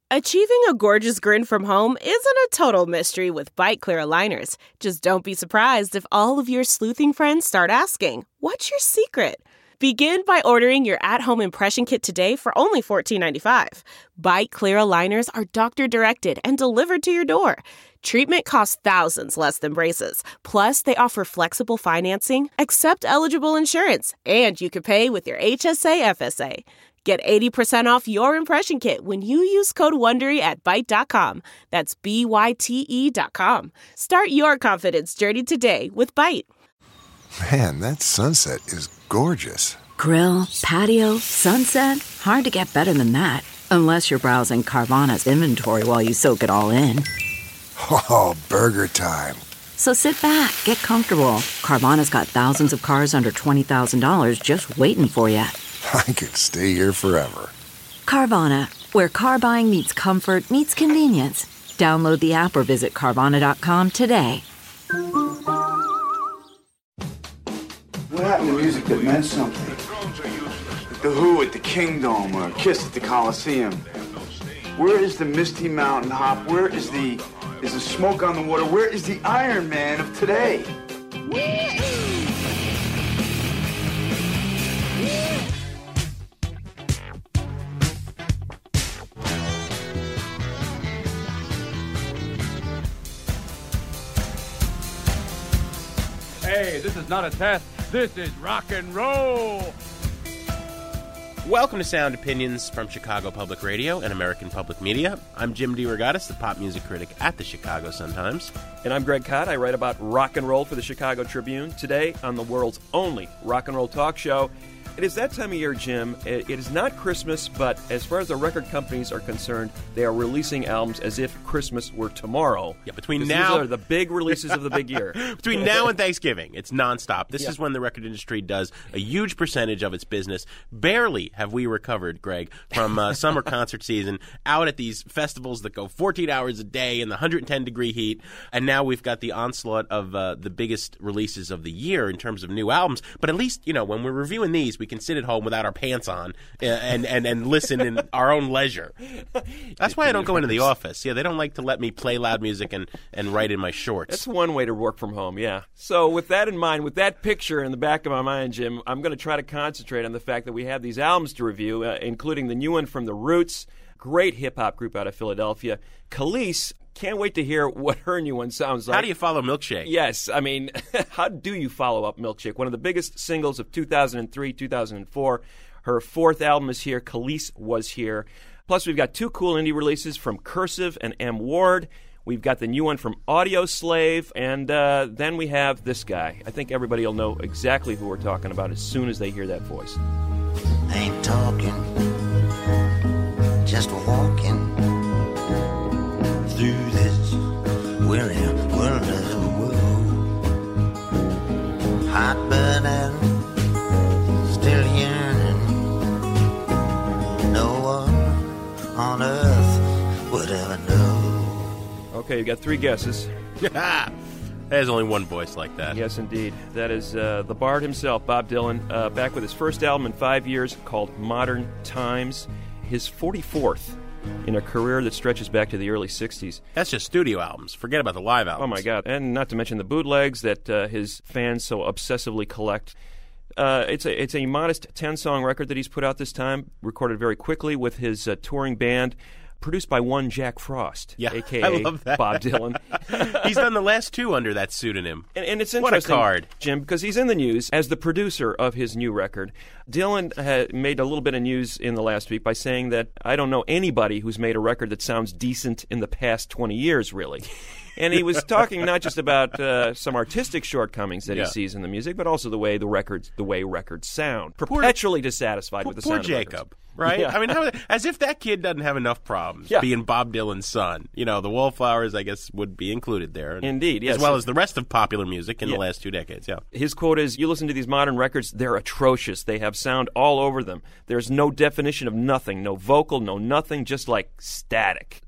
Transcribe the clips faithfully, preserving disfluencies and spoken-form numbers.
Achieving a gorgeous grin from home isn't a total mystery with Byte Clear aligners. Just don't be surprised if all of your sleuthing friends start asking, "What's your secret?" Begin by ordering your at-home impression kit today for only fourteen ninety-five. Byte Clear aligners are doctor-directed and delivered to your door. Treatment costs thousands less than braces. Plus, they offer flexible financing, accept eligible insurance, and you can pay with your H S A F S A. Get eighty percent off your impression kit when you use code WONDERY at byte dot com. That's B Y T E dot com. Start your confidence journey today with Byte. Man, that sunset is gorgeous. Grill, patio, sunset. Hard to get better than that. Unless you're browsing Carvana's inventory while you soak it all in. Oh, burger time. So sit back, get comfortable. Carvana's got thousands of cars under twenty thousand dollars just waiting for you. I could stay here forever. Carvana, where car buying meets comfort, meets convenience. Download the app or visit Carvana dot com today. What happened to music that meant something? Like the Who at the Kingdom or Kiss at the Coliseum. Where is the Misty Mountain Hop? Where is the is the Smoke on the Water? Where is the Iron Man of today? Hey, this is not a test. This is rock and roll. Welcome to Sound Opinions from Chicago Public Radio and American Public Media. I'm Jim DeRogatis, the pop music critic at the Chicago Sun-Times. And I'm Greg Kot. I write about rock and roll for the Chicago Tribune. Today, on the world's only rock and roll talk show, it is that time of year, Jim. It is not Christmas, but as far as the record companies are concerned, they are releasing albums as if Christmas were tomorrow. Yeah, between now... These are the big releases of the big year. Between now and Thanksgiving, it's nonstop. This yeah. is when the record industry does a huge percentage of its business. Barely have we recovered, Greg, from uh, summer concert season, out at these festivals that go fourteen hours a day in the one hundred ten degree heat, and now we've got the onslaught of uh, the biggest releases of the year in terms of new albums. But at least, you know, when we're reviewing these, we can sit at home without our pants on and, and, and listen in our own leisure. That's why I don't go into the office. Yeah, they don't like to let me play loud music and, and write in my shorts. That's one way to work from home, yeah. So with that in mind, with that picture in the back of my mind, Jim, I'm going to try to concentrate on the fact that we have these albums to review, uh, including the new one from The Roots, great hip-hop group out of Philadelphia. Khalees, can't wait to hear what her new one sounds like. How do you follow Milkshake? Yes, I mean, how do you follow up Milkshake? One of the biggest singles of two thousand three, two thousand four. Her fourth album is here. Khalees was here. Plus, we've got two cool indie releases from Cursive and M. Ward. We've got the new one from Audio Slave, and uh, then we have this guy. I think everybody will know exactly who we're talking about as soon as they hear that voice. Ain't talking, just walking through this willy, wonderful world. Hot burning, still yearning. No one on earth would ever know. Okay, you got three guesses. There's only one voice like that. Yes, indeed. That is uh, the Bard himself, Bob Dylan, uh, back with his first album in five years called Modern Times, his forty-fourth in a career that stretches back to the early sixties. That's just studio albums. Forget about the live albums. Oh, my God. And not to mention the bootlegs that uh, his fans so obsessively collect. Uh, it's a it's a modest ten-song record that he's put out this time, recorded very quickly with his uh, touring band, produced by one Jack Frost, yeah, a k a. I love that. Bob Dylan. He's done the last two under that pseudonym. And, and it's What a interesting, card. Jim, because he's in the news as the producer of his new record. Dylan had made a little bit of news in the last week by saying that I don't know anybody who's made a record that sounds decent in the past twenty years, really. And he was talking not just about uh, some artistic shortcomings that yeah. he sees in the music, but also the way the records, the way records sound. Perpetually poor, dissatisfied poor, with the poor sound Jacob, of records. right? Yeah. I mean, how, as if that kid doesn't have enough problems yeah. being Bob Dylan's son. You know, the Wallflowers, I guess, would be included there. Indeed, yes. As well as the rest of popular music in yeah. the last two decades, yeah. His quote is, you listen to these modern records, they're atrocious. They have sound all over them. There's no definition of nothing, no vocal, no nothing, just like static.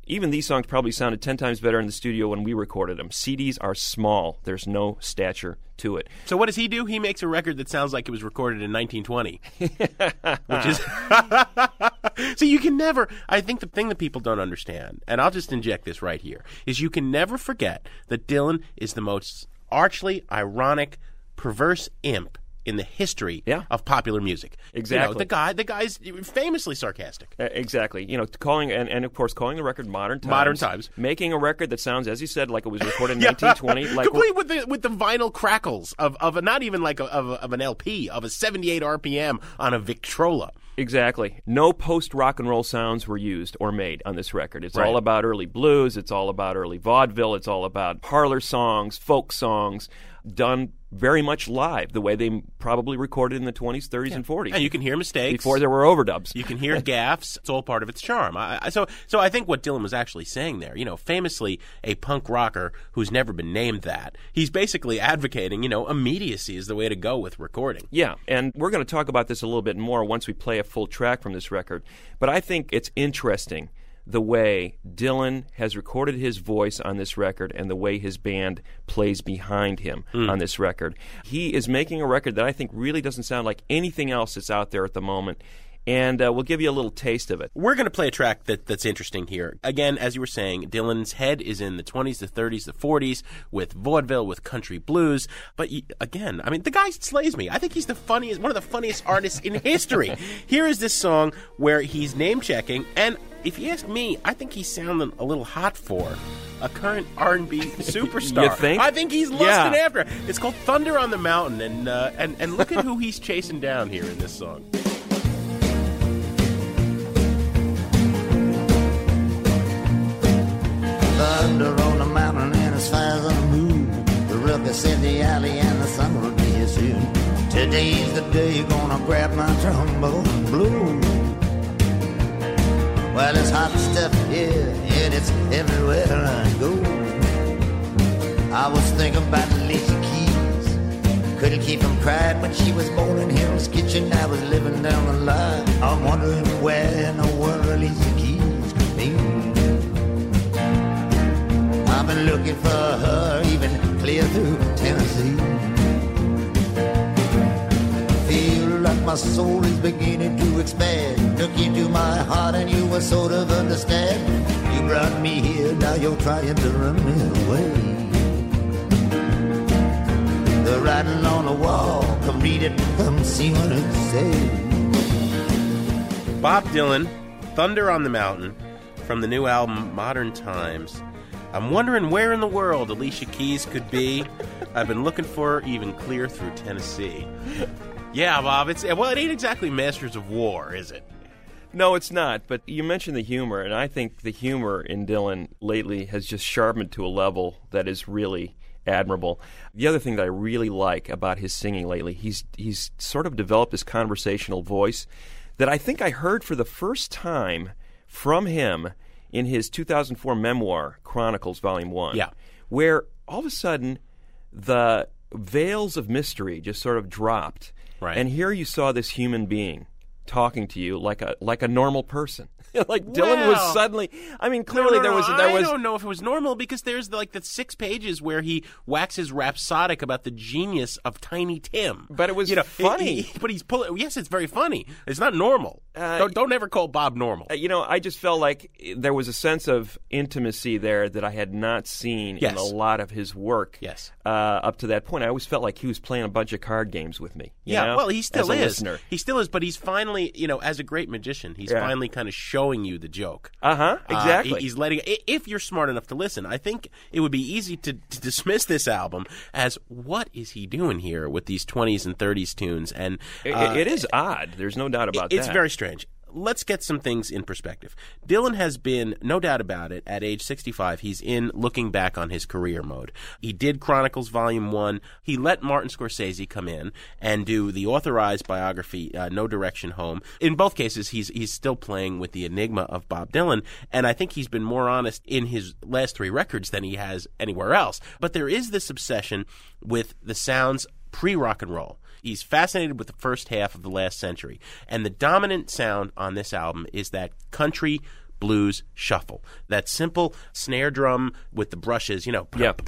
Even these songs probably sounded ten times better in the studio when we recorded them. C Ds are small. There's no stature to it. So what does he do? He makes a record that sounds like it was recorded in nineteen twenty. Which is... So you can never... I think the thing that people don't understand, and I'll just inject this right here, is you can never forget that Dylan is the most archly ironic, perverse imp in the history yeah. of popular music. Exactly. You know, the guy, the guy's famously sarcastic. Uh, exactly. You know, calling and, and of course calling the record Modern Times. Modern Times. Making a record that sounds, as you said, like it was recorded in yeah. nineteen twenty. Like complete with the with the vinyl crackles of of a, not even like a, of, a, of an L P, of a seventy-eight R P M on a Victrola. Exactly. No post rock and roll sounds were used or made on this record. It's right. all about early blues. It's all about early vaudeville. It's all about parlor songs, folk songs, done very much live, the way they probably recorded in the twenties, thirties, yeah. and forties. And you can hear mistakes. Before there were overdubs. You can hear gaffes. It's all part of its charm. I, I, so, so I think what Dylan was actually saying there, you know, famously a punk rocker who's never been named that, he's basically advocating, you know, immediacy is the way to go with recording. Yeah, and we're going to talk about this a little bit more once we play a full track from this record. But I think it's interesting the way Dylan has recorded his voice on this record and the way his band plays behind him mm. on this record. He is making a record that I think really doesn't sound like anything else that's out there at the moment. And uh, we'll give you a little taste of it. We're going to play a track that, that's interesting here. Again, as you were saying, Dylan's head is in the twenties, the thirties, the forties, with vaudeville, with country blues. But you, again, I mean, the guy slays me. I think he's the funniest, one of the funniest artists in history. Here is this song where he's name-checking, and if you ask me, I think he's sounding a little hot for a current R and B superstar. You think? I think he's lusting yeah. after it. It's called Thunder on the Mountain, and, uh, and, and look at who he's chasing down here in this song. Thunder on the mountain and as far as on the moon. The ruckus in the alley and the sun will be here soon. Today's the day gonna grab my trombone blue. Well, it's hot stuff here and it's everywhere I go. I was thinking about Alicia Keys. Couldn't keep from crying when she was born in Hell's Kitchen. I was living down the line. I'm wondering where in the world Alicia Keys could be. I've been looking for her even clear through Tennessee. Feel like my soul is beginning to expand. Look into my heart and you will sort of understand. You brought me here, now you're trying to run me away. The writing on the wall, come read it, come see what it says. Bob Dylan, Thunder on the Mountain, from the new album Modern Times. I'm wondering where in the world Alicia Keys could be. I've been looking for her even clear through Tennessee. Yeah, Bob, it's well, it ain't exactly Masters of War, is it? No, it's not, but you mentioned the humor, and I think the humor in Dylan lately has just sharpened to a level that is really admirable. The other thing that I really like about his singing lately, he's he's sort of developed this conversational voice that I think I heard for the first time from him in his two thousand four memoir, Chronicles, Volume one, yeah. where all of a sudden the veils of mystery just sort of dropped. Right. And here you saw this human being talking to you like a like a normal person. Like Wow. Dylan was suddenly, I mean, clearly no, no, there no, was there I was don't know if it was normal because there's like the six pages where he waxes rhapsodic about the genius of Tiny Tim. But it was you know, funny. he- he- but he's pulling. Yes, it's very funny. It's not normal. Uh, don't, don't ever call Bob normal. Uh, you know, I just felt like there was a sense of intimacy there that I had not seen Yes. in a lot of his work. Yes. Uh, up to that point, I always felt like he was playing a bunch of card games with me. you Yeah, know, well, he still as a is. listener. He still is, but he's finally, you know, as a great magician, he's Yeah. finally kind of showing you the joke. Uh-huh, Uh, exactly. he- he's letting. i- If you're smart enough to listen, I think it would be easy to, to dismiss this album as what is he doing here with these twenties and thirties tunes? And It- uh, it is odd. There's no doubt about it's that. very strange. Let's get some things in perspective. Dylan has been, no doubt about it, at age sixty-five, he's in looking back on his career mode. He did Chronicles Volume one. He let Martin Scorsese come in and do the authorized biography, uh, No Direction Home. In both cases, he's he's still playing with the enigma of Bob Dylan, and I think he's been more honest in his last three records than he has anywhere else. But there is this obsession with the sounds pre-rock and roll. He's fascinated with the first half of the last century. And the dominant sound on this album is that country blues shuffle. That simple snare drum with the brushes, you know, yeah.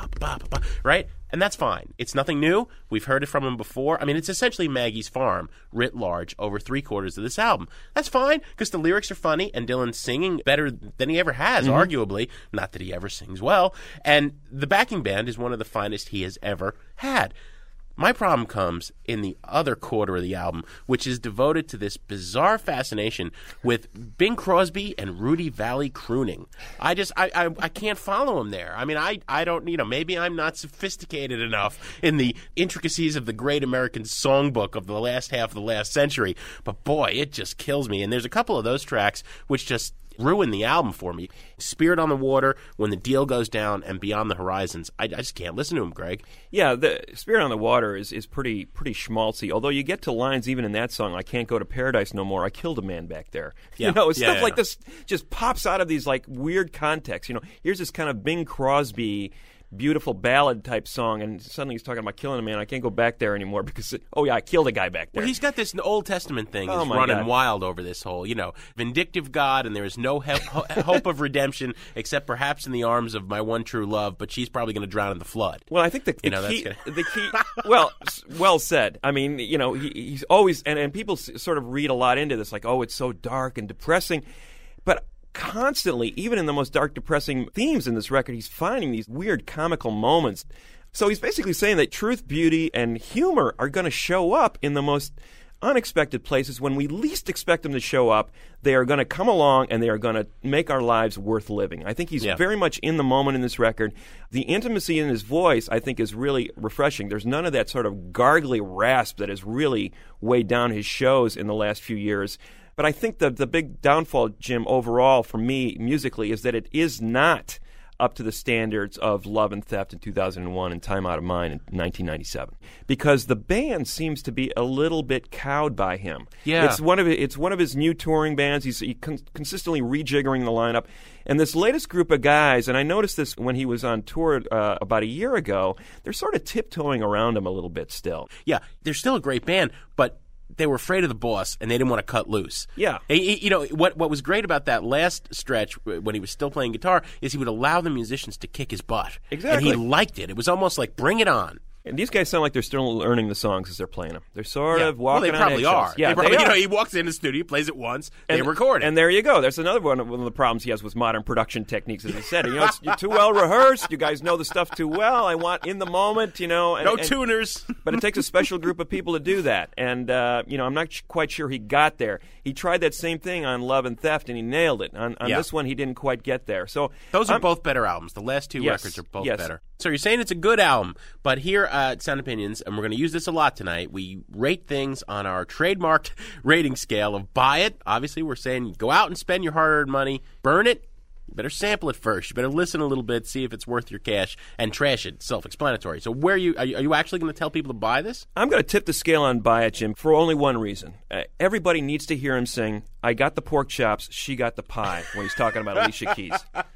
right? And that's fine. It's nothing new. We've heard it from him before. I mean, it's essentially Maggie's Farm, writ large, over three quarters of this album. That's fine, because the lyrics are funny, and Dylan's singing better than he ever has, mm-hmm. arguably. Not that he ever sings well. And the backing band is one of the finest he has ever had. My problem comes in the other quarter of the album, which is devoted to this bizarre fascination with Bing Crosby and Rudy Valley crooning. I just, I, I, I can't follow him there. I mean, I, I don't, you know, maybe I'm not sophisticated enough in the intricacies of the great American songbook of the last half of the last century, but boy, it just kills me. And there's a couple of those tracks which just ruin the album for me. Spirit on the Water, When the Deal Goes Down, and Beyond the Horizons. I, I just can't listen to him, Greg. Yeah, the Spirit on the Water is, is pretty pretty schmaltzy, although you get to lines even in that song, I can't go to paradise no more, I killed a man back there. Yeah. You know, yeah, stuff yeah, like yeah. this just pops out of these like weird contexts. You know, here's this kind of Bing Crosby beautiful ballad type song, and suddenly he's talking about killing a man. I can't go back there anymore because, oh yeah, I killed a guy back there. Well, he's got this Old Testament thing oh that's my running God. wild over this whole, you know, vindictive God, and there is no he- hope of redemption except perhaps in the arms of my one true love, but she's probably going to drown in the flood. Well, I think the, the you know, key, that's gonna... the key, well, well said. I mean, you know, he, he's always, and, and people s- sort of read a lot into this, like, oh, it's so dark and depressing, but constantly, even in the most dark, depressing themes in this record, he's finding these weird comical moments. So he's basically saying that truth, beauty, and humor are going to show up in the most unexpected places. When we least expect them to show up, they are going to come along and they are going to make our lives worth living. I think he's yeah. very much in the moment in this record. The intimacy in his voice, I think, is really refreshing. There's none of that sort of gargly rasp that has really weighed down his shows in the last few years. But I think the the big downfall, Jim, overall for me musically is that it is not up to the standards of Love and Theft in two thousand one and Time Out of Mind in nineteen ninety-seven, because the band seems to be a little bit cowed by him. Yeah, it's one of it's one of his new touring bands. He's he con- consistently rejiggering the lineup, and this latest group of guys, and I noticed this when he was on tour uh, about a year ago, they're sort of tiptoeing around him a little bit still. Yeah, they're still a great band, but they were afraid of the boss, and they didn't want to cut loose. Yeah. He, you know, what what was great about that last stretch when he was still playing guitar is he would allow the musicians to kick his butt. Exactly. And he liked it. It was almost like, bring it on. And these guys sound like they're still learning the songs as they're playing them. They're sort yeah. of walking Well, they probably on are. eggshells. Yeah, they probably, they you know, are. he walks in the studio, plays it once, and, they record it. And there you go. There's another one of, one of the problems he has with modern production techniques, as he said. You know, it's, you're too well rehearsed. You guys know the stuff too well. I want in the moment, you know. And, no and, tuners. But it takes a special group of people to do that. And, uh, you know, I'm not sh- quite sure he got there. He tried that same thing on Love and Theft, and he nailed it. On, on yeah. this one, he didn't quite get there. So Those are I'm, both better albums. The last two yes, records are both yes. better. So you're saying it's a good album, but here at Sound Opinions, and we're going to use this a lot tonight, we rate things on our trademarked rating scale of buy it. Obviously, we're saying go out and spend your hard-earned money, burn it. You better sample it first. You better listen a little bit, see if it's worth your cash, and trash it. Self-explanatory. So where are you, are you, are you actually going to tell people to buy this? I'm going to tip the scale on buy it, Jim, for only one reason. Uh, everybody needs to hear him sing, I got the pork chops, she got the pie, when he's talking about Alicia Keys.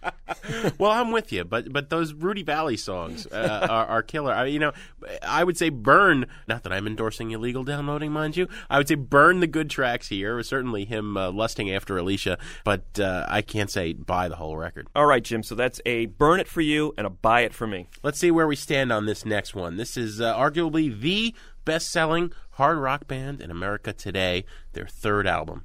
Well, I'm with you, but but those Rudy Valley songs uh, are, are killer. I, you know, I would say burn, not that I'm endorsing illegal downloading, mind you, I would say burn the good tracks here, certainly him uh, lusting after Alicia, but uh, I can't say buy the whole record. All right, Jim, so that's a burn it for you and a buy it for me. Let's see where we stand on this next one. This is uh, arguably the best-selling hard rock band in America today, their third album.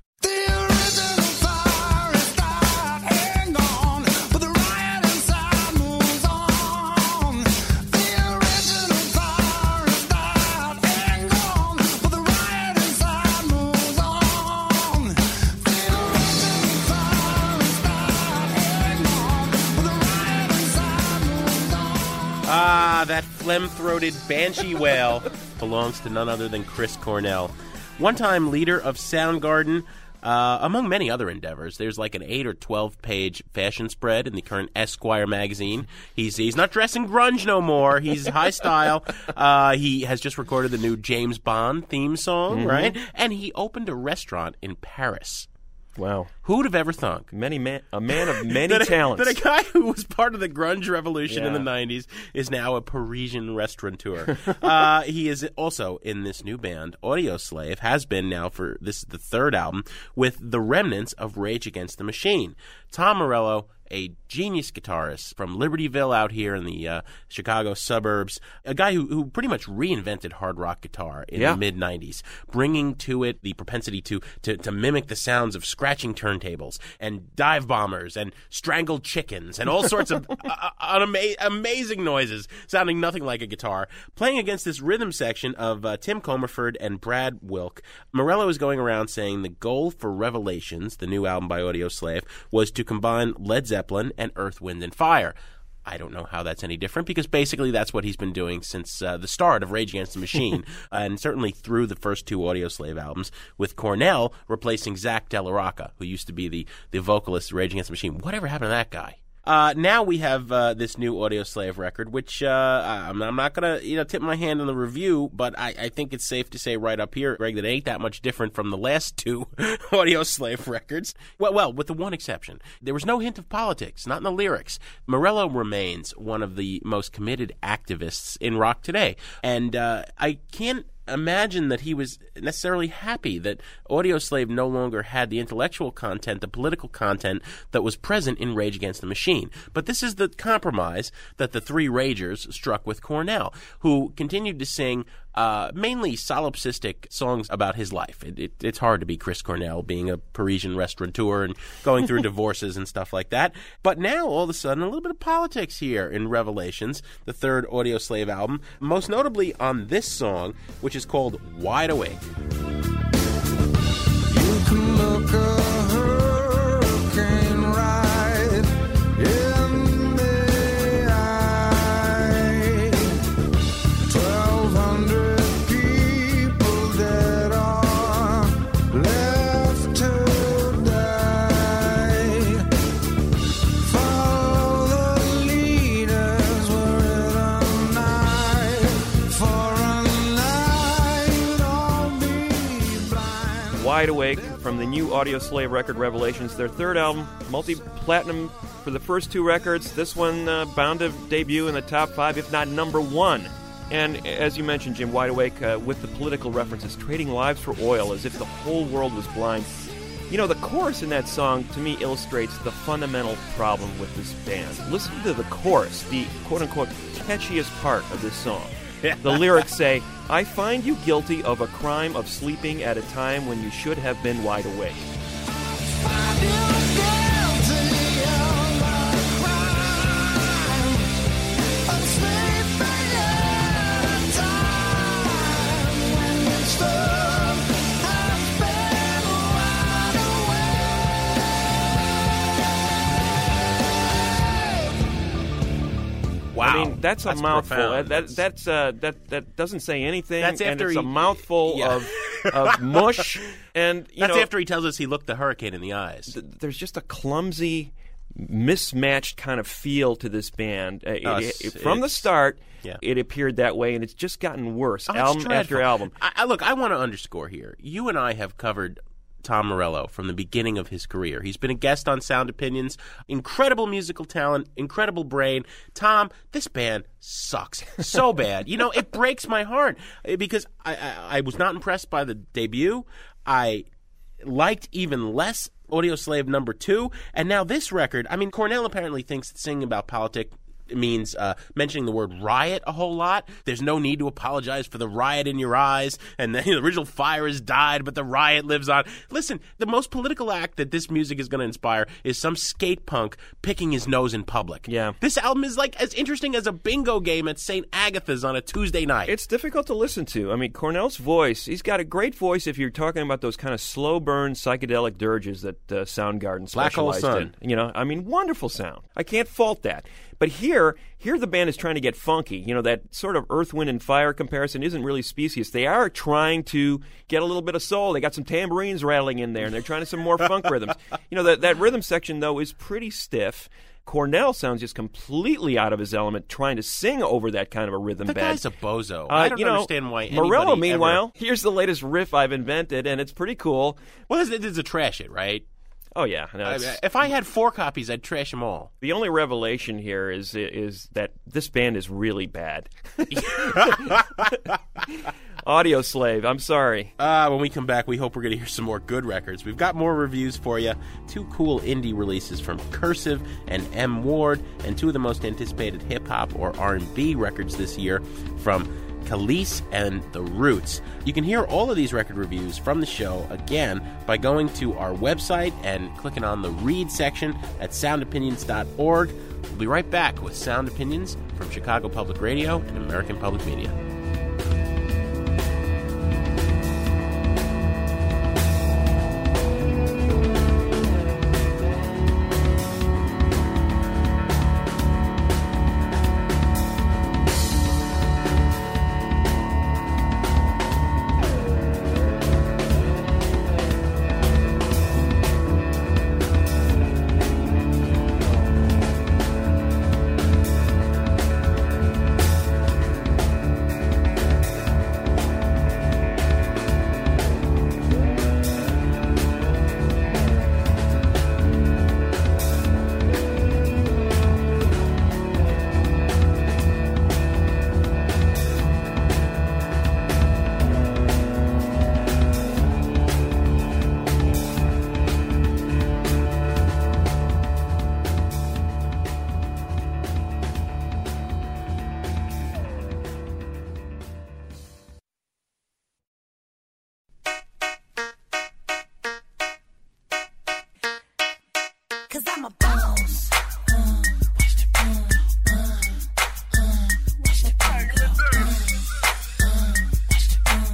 Ah, that phlegm-throated banshee wail belongs to none other than Chris Cornell. One-time leader of Soundgarden, uh, among many other endeavors. There's like an eight or twelve page fashion spread in the current Esquire magazine. He's he's not dressing grunge no more. He's high style. Uh, he has just recorded the new James Bond theme song, mm-hmm. right? And he opened a restaurant in Paris. Wow. Who would have ever thunk? Many man, a man of many that a, talents. That a guy who was part of the grunge revolution yeah. in the nineties is now a Parisian restaurateur. uh, he is also in this new band, Audioslave, has been now for, this is the third album, with the remnants of Rage Against the Machine. Tom Morello, a genius guitarist from Libertyville out here in the uh, Chicago suburbs, a guy who, who pretty much reinvented hard rock guitar in yeah. the mid nineties, bringing to it the propensity to, to, to mimic the sounds of scratching turntables and dive bombers and strangled chickens and all sorts of uh, ama- amazing noises sounding nothing like a guitar. Playing against this rhythm section of uh, Tim Comerford and Brad Wilk, Morello is going around saying the goal for Revelations, the new album by Audioslave, was to combine Led Zeppelin and Earth, Wind, and Fire. I don't know how that's any different because basically that's what he's been doing since uh, the start of Rage Against the Machine and certainly through the first two Audioslave albums, with Cornell replacing Zach De La Rocca, who used to be the, the vocalist of Rage Against the Machine. Whatever happened to that guy? Uh, now we have uh, this new Audioslave record, which uh, I'm, I'm not going to you know tip my hand on the review, but I, I think it's safe to say right up here, Greg, that it ain't that much different from the last two Audioslave records. Well, well, with the one exception. There was no hint of politics, not in the lyrics. Morello remains one of the most committed activists in rock today, and uh, I can't imagine that he was necessarily happy that Audioslave no longer had the intellectual content, the political content that was present in Rage Against the Machine. But this is the compromise that the three Ragers struck with Cornell, who continued to sing uh, mainly solipsistic songs about his life. It, it, it's hard to be Chris Cornell, being a Parisian restaurateur and going through divorces and stuff like that. But now, all of a sudden, a little bit of politics here in Revelations, the third Audioslave album, most notably on this song, which is called Wide Awake. You can look a hurricane right in the eye. Twelve hundred people dead are left to die. Follow the leaders where it night for a night all be blind. Wide Awake from the new Audioslave record Revelations, their third album, multi-platinum for the first two records. This one uh, bound to debut in the top five, if not number one. And as you mentioned, Jim, Wide Awake uh, with the political references, trading lives for oil as if the whole world was blind. You know, the chorus in that song, to me, illustrates the fundamental problem with this band. Listen to the chorus, the quote-unquote catchiest part of this song. The lyrics say, I find you guilty of a crime of sleeping at a time when you should have been wide awake. Wow. I mean, that's a That's mouthful. profound. That, that that's uh, that that doesn't say anything. That's and after it's he- a mouthful yeah. of of mush. And you That's know, after he tells us he looked the hurricane in the eyes. th- there's just a clumsy, mismatched kind of feel to this band. Uh, it- Oh, it- it's- it- from the it's- start, yeah. it appeared that way, and it's just gotten worse, Oh, it's album dreadful. after album. I, I, look, I want to underscore here. You and I have covered Tom Morello from the beginning of his career. He's been a guest on Sound Opinions. Incredible musical talent, incredible brain. Tom, this band sucks so bad. You know, it breaks my heart eh, because I, I, I was not impressed by the debut. I liked even less Audioslave number two, and now this record. I mean, Cornell apparently thinks that singing about politics means uh, mentioning the word riot a whole lot. There's no need to apologize for the riot in your eyes, and the, the original fire has died, but the riot lives on. Listen, the most political act that this music is going to inspire is some skate punk picking his nose in public. Yeah. This album is like as interesting as a bingo game at Saint Agatha's on a Tuesday night. It's difficult to listen to. I mean, Cornell's voice, he's got a great voice if you're talking about those kind of slow burn psychedelic dirges that uh, Soundgarden Black Hole specialized Sun. in. You know, I mean, wonderful sound. I can't fault that. But here, here the band is trying to get funky. You know, that sort of Earth, Wind, and Fire comparison isn't really specious. They are trying to get a little bit of soul. They got some tambourines rattling in there, and they're trying to some more funk rhythms. You know, that, that rhythm section, though, is pretty stiff. Cornell sounds just completely out of his element trying to sing over that kind of a rhythm the bed. guy's a bozo. Uh, I don't you know, understand why anybody Morello, meanwhile, ever... here's the latest riff I've invented, and it's pretty cool. Well, this, this is a trash it, right? Oh yeah. No, I, it's- if I had four copies, I'd trash them all. the only revelation here is is that this band is really bad. Audio Slave, I'm sorry. Uh, when we come back, we hope we're going to hear some more good records. We've got more reviews for you. Two cool indie releases from Cursive and M. Ward, and two of the most anticipated hip-hop or R and B records this year from Khalees and The Roots. You can hear all of these record reviews from the show, again, by going to our website and clicking on the Read section at sound opinions dot org. We'll be right back with Sound Opinions from Chicago Public Radio and American Public Media. Cause I'm a boss. Uh, watch the gun. Uh, uh, watch the gun go. Uh, uh, watch the gun.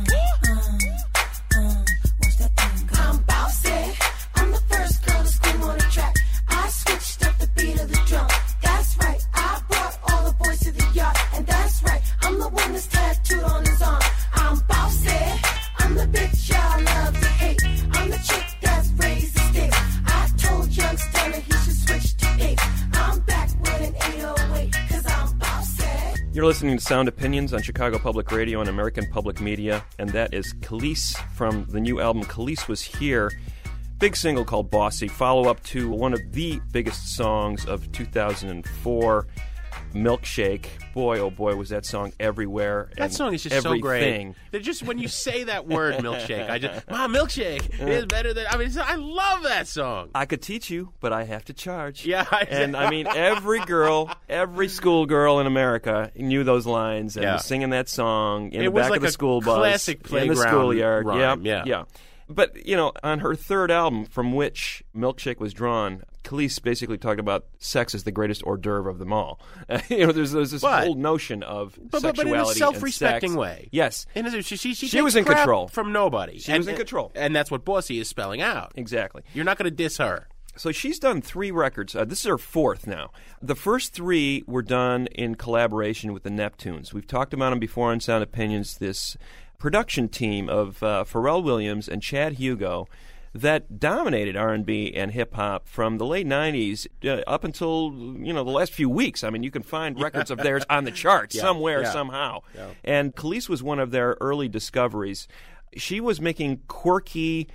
Uh, uh, watch that thing go. I'm bossy. I'm the first girl to scream on the track. I switched up the beat of the drum. That's right. I brought all the boys to the yard. And that's right. I'm the one that's tattooed on his arm. I'm bossy. I'm the bitch y'all love to hate. I'm the chick that's raised the stakes. I told young Stunner he should switch to eight. I'm back with an eight oh eight, cause I'm bossy. You're listening to Sound Opinions on Chicago Public Radio and American Public Media, and that is Khalees from the new album Khalees Was Here. Big single called Bossy, follow-up to one of the biggest songs of two thousand four, Milkshake. Boy, oh boy, was that song everywhere. That and song is just everything. so great. They're just when you say that word, milkshake, I just, Mom, milkshake is better than. I mean, I love that song. I could teach you, but I have to charge. Yeah, I- and I mean, every girl, every schoolgirl in America knew those lines and Yeah. was singing that song in It the was back like of the a school bus, classic in the playground schoolyard. rhyme, yeah, yeah. yeah. But you know, on her third album, from which Milkshake was drawn, Khalees basically talked about sex as the greatest hors d'oeuvre of them all. you know, there's, there's this But- whole notion of But, but, but sexuality in a and self-respecting sex. way. Yes, And she, she, she, She takes was in crap control. from nobody. She and, was in control. And that's what Bossy is spelling out. exactly. You're not going to diss her. So she's done three records. Uh, this is her fourth now. The first three were done in collaboration with the Neptunes. We've talked about them before on Sound Opinions, this production team of uh, Pharrell Williams and Chad Hugo that dominated R and B and hip-hop from the late nineties uh, up until, you know, the last few weeks. I mean, you can find records of theirs on the charts Yeah, somewhere, yeah. somehow. Yeah. And Khalees was one of their early discoveries. She was making quirky,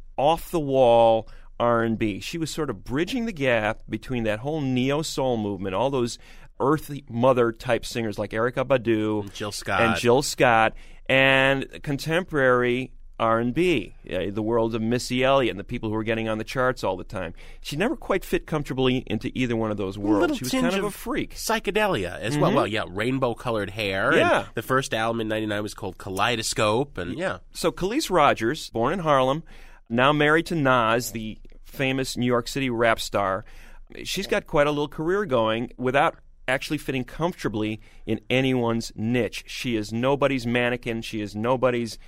off-the-wall R and B. She was sort of bridging the gap between that whole neo-soul movement, all those Earth Mother type singers like Erykah Badu And Jill Scott. and Jill Scott, and contemporary R and B, uh, the world of Missy Elliott and the people who were getting on the charts all the time. She never quite fit comfortably into either one of those worlds. Little She was tinge kind of a freak. Psychedelia as well. Well, yeah, rainbow-colored hair. Yeah. And the first album in ninety-nine was called Kaleidoscope. And yeah. So Khalees Rogers, born in Harlem, now married to Nas, the famous New York City rap star. She's got quite a little career going without actually fitting comfortably in anyone's niche. She is nobody's mannequin. She is nobody's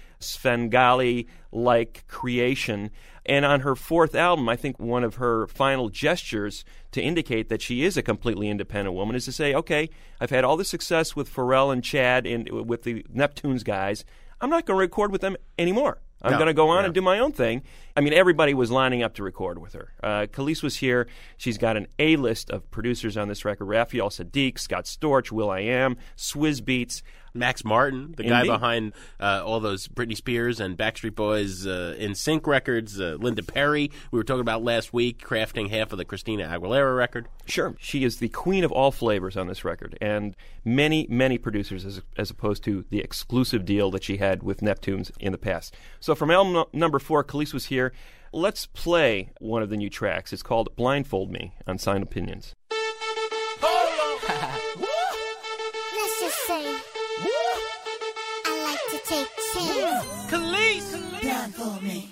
Svengali-like creation. And on her fourth album, I think one of her final gestures to indicate that she is a completely independent woman is to say, okay, I've had all the success with Pharrell and Chad and with the Neptunes guys. I'm not going to record with them anymore. I'm No, going to go on yeah. and do my own thing. I mean, everybody was lining up to record with her. Uh, Khalees was here. She's got an A-list of producers on this record. Raphael Sadiq, Scott Storch, Will.i.am, Swizz Beatz. Max Martin, the guy Indeed. behind uh, all those Britney Spears and Backstreet Boys uh, in sync records. Uh, Linda Perry, we were talking about last week, crafting half of the Christina Aguilera record. Sure. She is the queen of all flavors on this record, and many, many producers as, as opposed to the exclusive deal that she had with Neptunes in the past. So from album no- number four, Khalees was here. Let's play one of the new tracks. It's called Blindfold Me on Sound Opinions. Let's just say I like to take chances. Khalees! Blindfold me.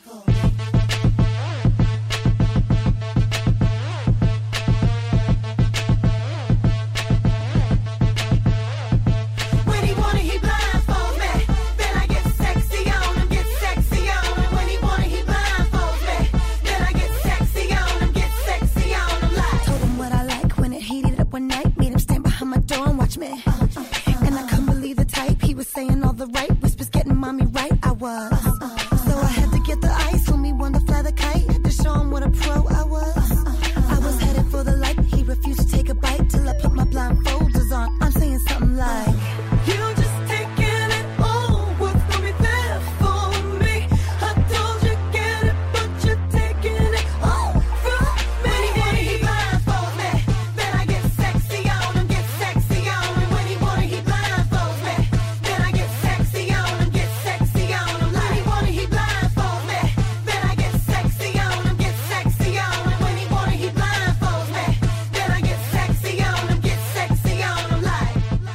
When he wanna, he blindfold me. Then I get sexy on him, get sexy on him. When he wanna, he blindfold me. Then I get sexy on him, get sexy on him. Like told him what I like when it heated up one night. Made him stand behind my door and watch me. And I couldn't believe the type. He was saying all the right whispers, getting mommy right. I was. So I had to get the ice when me wanted to fly the kite to show him what a pro I was. I was headed for the light. He refused to take a bite till I put my blindfolders on. I'm saying something like, you just taking it all. What's gonna be there for me? I told you get it, but you're taking it all from me. When he wanna, he blindfold me. Then I get sexy on him, get sexy on him. When he wanna, he blindfold me. Then I get sexy on him, get sexy on him. When he wanna, he blindfold me. Then I get sexy on him, get sexy on him. When he wanna, he blindfold me. Then I get sexy on him, get sexy on him. Like.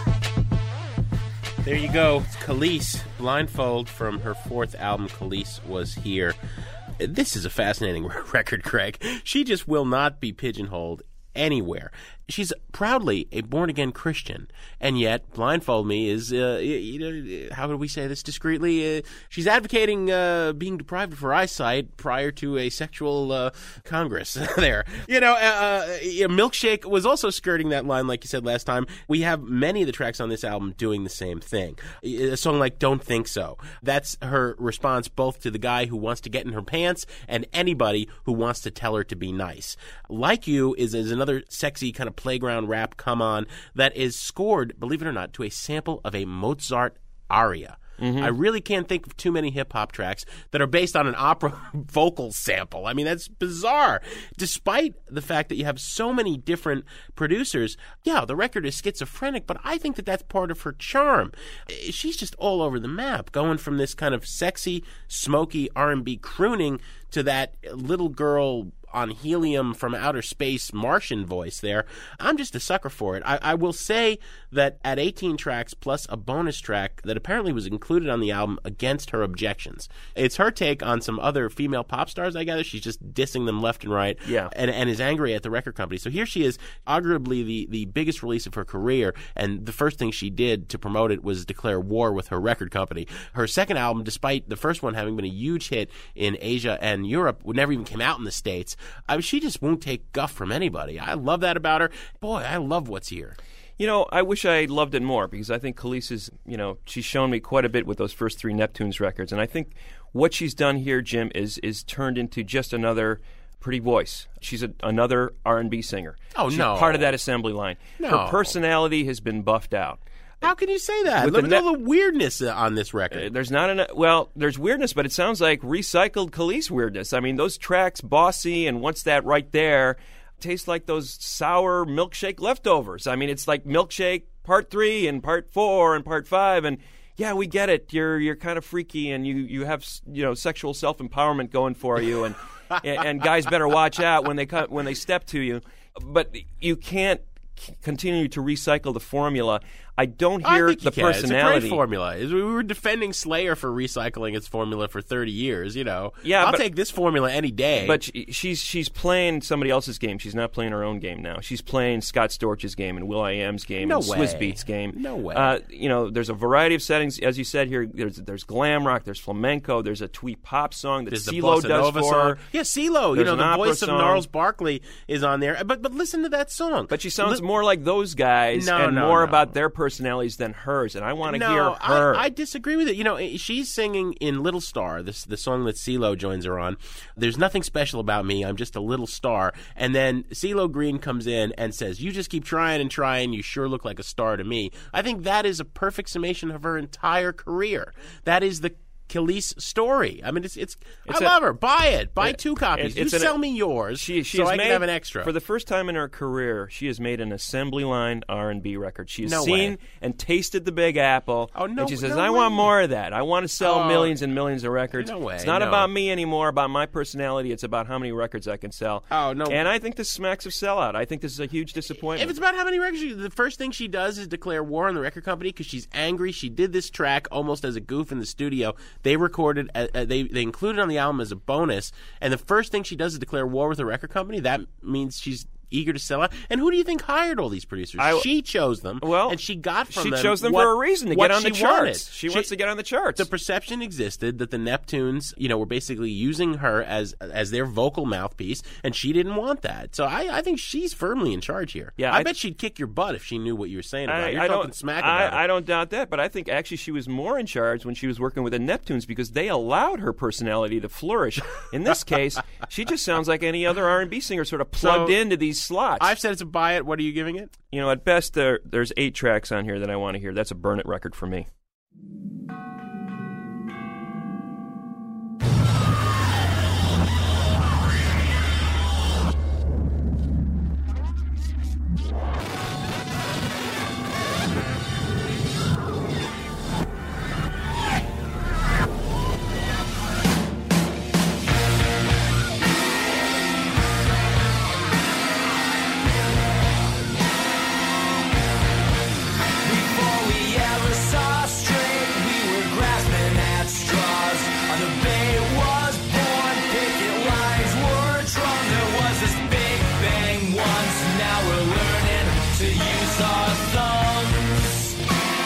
There you go. It's Khalees, Blindfold, from her fourth album, Khalees Was Here. This is a fascinating record, Craig. She just will not be pigeonholed anywhere. She's proudly a born-again Christian, and yet Blindfold Me is, uh, you know, how would we say this discreetly? Uh, she's advocating uh, being deprived of her eyesight prior to a sexual uh, congress there. You know, uh, uh, Milkshake was also skirting that line, like you said last time. We have many of the tracks on this album doing the same thing. A song like Don't Think So. That's her response both to the guy who wants to get in her pants and anybody who wants to tell her to be nice. Like You is, is another sexy kind of playground rap come on that is scored, believe it or not, to a sample of a Mozart aria. Mm-hmm. I really can't think of too many hip-hop tracks that are based on an opera vocal sample. I mean, that's bizarre. Despite the fact that you have so many different producers, yeah, the record is schizophrenic, but I think that that's part of her charm. She's just all over the map, going from this kind of sexy, smoky R and B crooning to that little girl on helium from outer space Martian voice there. I'm just a sucker for it. I, I will say that at eighteen tracks plus a bonus track that apparently was included on the album against her objections. It's her take on some other female pop stars, I gather. She's just dissing them left and right, yeah, and, and is angry at the record company. So here she is, arguably the, the biggest release of her career, and the first thing she did to promote it was declare war with her record company. Her second album, despite the first one having been a huge hit in Asia and Europe, never even came out in the States. I mean, she just won't take guff from anybody. I love that about her. Boy, I love what's here. You know, I wish I loved it more because I think Khalees is, you know, she's shown me quite a bit with those first three Neptunes records. And I think what she's done here, Jim, is is turned into just another pretty voice. She's a, another R and B singer. Oh, she's no. part of that assembly line. No. Her personality has been buffed out. How can you say that? With Look the at ne- all the weirdness uh, on this record. Uh, there's not enough. Well, there's weirdness, but it sounds like recycled Khalees weirdness. I mean, those tracks, Bossy and What's That Right There, taste like those sour Milkshake leftovers. I mean, it's like Milkshake Part Three and Part Four and Part Five, and yeah, we get it. You're you're kind of freaky, and you you have you know sexual self empowerment going for you, and and guys better watch out when they cut when they step to you. But you can't c- continue to recycle the formula. I don't hear I think the you can. personality. It's a great formula. We were defending Slayer for recycling its formula for thirty years. You know, Yeah, I'll but- take this formula any day. But she, she's she's playing somebody else's game. She's not playing her own game now. She's playing Scott Storch's game and Will.i.am's game No and way. Swizz Beatz game. No way. Uh, you know, there's a variety of settings, as you said here. There's there's glam rock, there's flamenco, there's a twee pop song that There's the CeeLo Bossa does Nova for song. her. Yeah, CeeLo. You There's know, an the opera voice of song. Gnarls Barkley is on there. But but listen to that song. But she sounds Li- more like those guys No, and no, more no. about their personalities than hers, and I want to no, hear her. I, I disagree with it. You know, she's singing in Little Star, this the song that CeeLo joins her on. There's nothing special about me. I'm just a little star. And then CeeLo Green comes in and says, you just keep trying and trying. You sure look like a star to me. I think that is a perfect summation of her entire career. That is the Kelis story. I mean, it's it's. It's I a- love her. Buy it. Buy it- two copies. it- it's you an- sell me yours, She, she so has I made, can have an extra. For the first time in her career, she has made an assembly line R and B record. She's No seen way. and tasted the Big Apple. Oh, no- And she says, no I way. want more of that. I want to sell Oh, millions and millions of records. no way, It's not no. about me anymore, about my personality. It's about how many records I can sell. Oh, no. And I think this smacks of sellout. I think this is a huge disappointment. If it's about how many records, she, the first thing she does is declare war on the record company because she's angry. She did this track almost as a goof in the studio. They recorded, uh, uh, they they included it on the album as a bonus, and the first thing she does is declare war with the record company. That means she's eager to sell out. And who do you think hired all these producers? I- she chose them. Well, and she got from she them. chose them what- for a reason, to what get on the she charts. wanted. She wants to get on the charts. The perception existed that the Neptunes, you know, were basically using her as as their vocal mouthpiece, and she didn't want that. So I, I think she's firmly in charge here. Yeah, I, I- bet she'd kick your butt if she knew what you were saying about I, it. You're I talking don't, smack I, about it. I don't doubt that, but I think actually she was more in charge when she was working with the Neptunes because they allowed her personality to flourish. In this case, she just sounds like any other R and B singer, sort of plugged So, into these slots. I've said it's a buy it. What are you giving it? You know, at best, there, there's eight tracks on here that I want to hear. That's a burn it record for me. Before we ever saw straight, we were grasping at straws. The bay was born, picket lines were drawn. There was this big bang once, now we're learning to use our thumbs.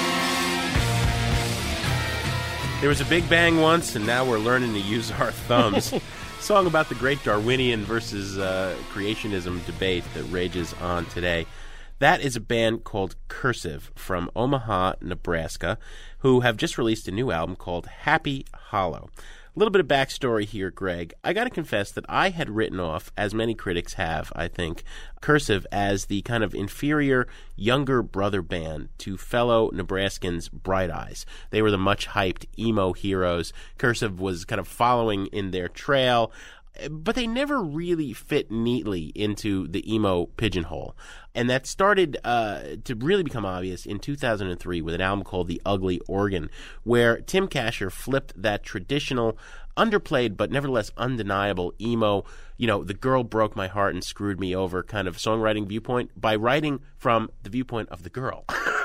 There was a big bang once, and now we're learning to use our thumbs. Song about the great Darwinian versus uh, creationism debate that rages on today. That is a band called Cursive from Omaha, Nebraska, who have just released a new album called Happy Hollow. A little bit of backstory here, Greg. I got to confess that I had written off, as many critics have, I think, Cursive as the kind of inferior younger brother band to fellow Nebraskans Bright Eyes. They were the much-hyped emo heroes. Cursive was kind of following in their trail, but they never really fit neatly into the emo pigeonhole. And that started uh, to really become obvious in two thousand three with an album called The Ugly Organ, where Tim Kasher flipped that traditional, underplayed but nevertheless undeniable emo, you know, the girl broke my heart and screwed me over kind of songwriting viewpoint by writing from the viewpoint of the girl,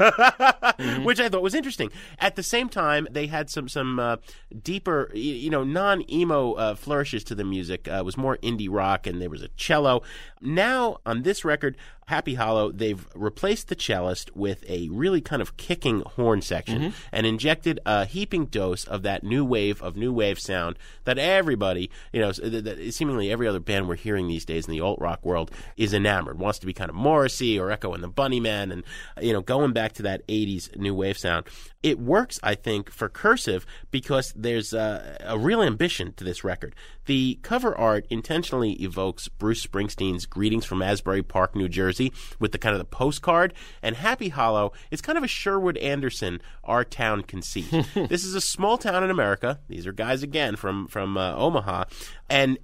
mm-hmm. which I thought was interesting. At the same time, they had some some uh, deeper, you know, non-emo uh, flourishes to the music. Uh, it was more indie rock, and there was a cello. Now, on this record, Happy Hollow, they've replaced the cellist with a really kind of kicking horn section Mm-hmm. and injected a heaping dose of that new wave of new wave sound that everybody, you know, that, that seemingly every other band we're hearing these days in the alt rock world is enamored, wants to be kind of Morrissey or Echo and the Bunnymen, and, you know, going back to that eighties new wave sound. It works, I think, for Cursive because there's a, a real ambition to this record. The cover art intentionally evokes Bruce Springsteen's Greetings from Asbury Park, New Jersey, with the kind of the postcard, and Happy Hollow is kind of a Sherwood Anderson, our town conceit. This is a small town in America. These are guys, again, from, from uh, Omaha, and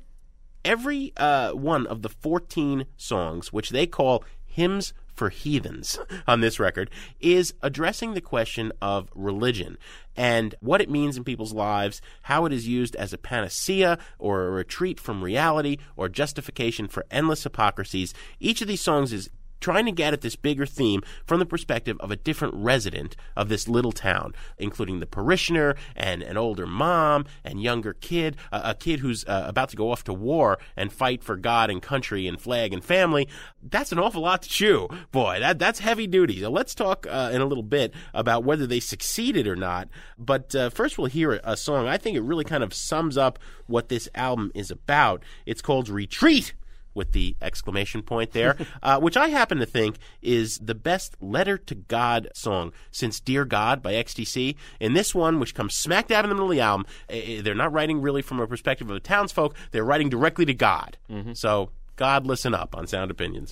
every uh, one of the fourteen songs, which they call hymns for heathens on this record, is addressing the question of religion and what it means in people's lives, how it is used as a panacea or a retreat from reality or justification for endless hypocrisies. Each of these songs is trying to get at this bigger theme from the perspective of a different resident of this little town, including the parishioner and an older mom and younger kid, uh, a kid who's uh, about to go off to war and fight for God and country and flag and family. That's an awful lot to chew. Boy, that that's heavy duty. So let's talk uh, in a little bit about whether they succeeded or not. But uh, first we'll hear a, a song. I think it really kind of sums up what this album is about. It's called Retreat with the exclamation point there, uh, which I happen to think is the best Letter to God song since Dear God by X T C. In this one, which comes smack dab in the middle of the album, uh, they're not writing really from a perspective of the townsfolk. They're writing directly to God. Mm-hmm. So, God, listen up on Sound Opinions.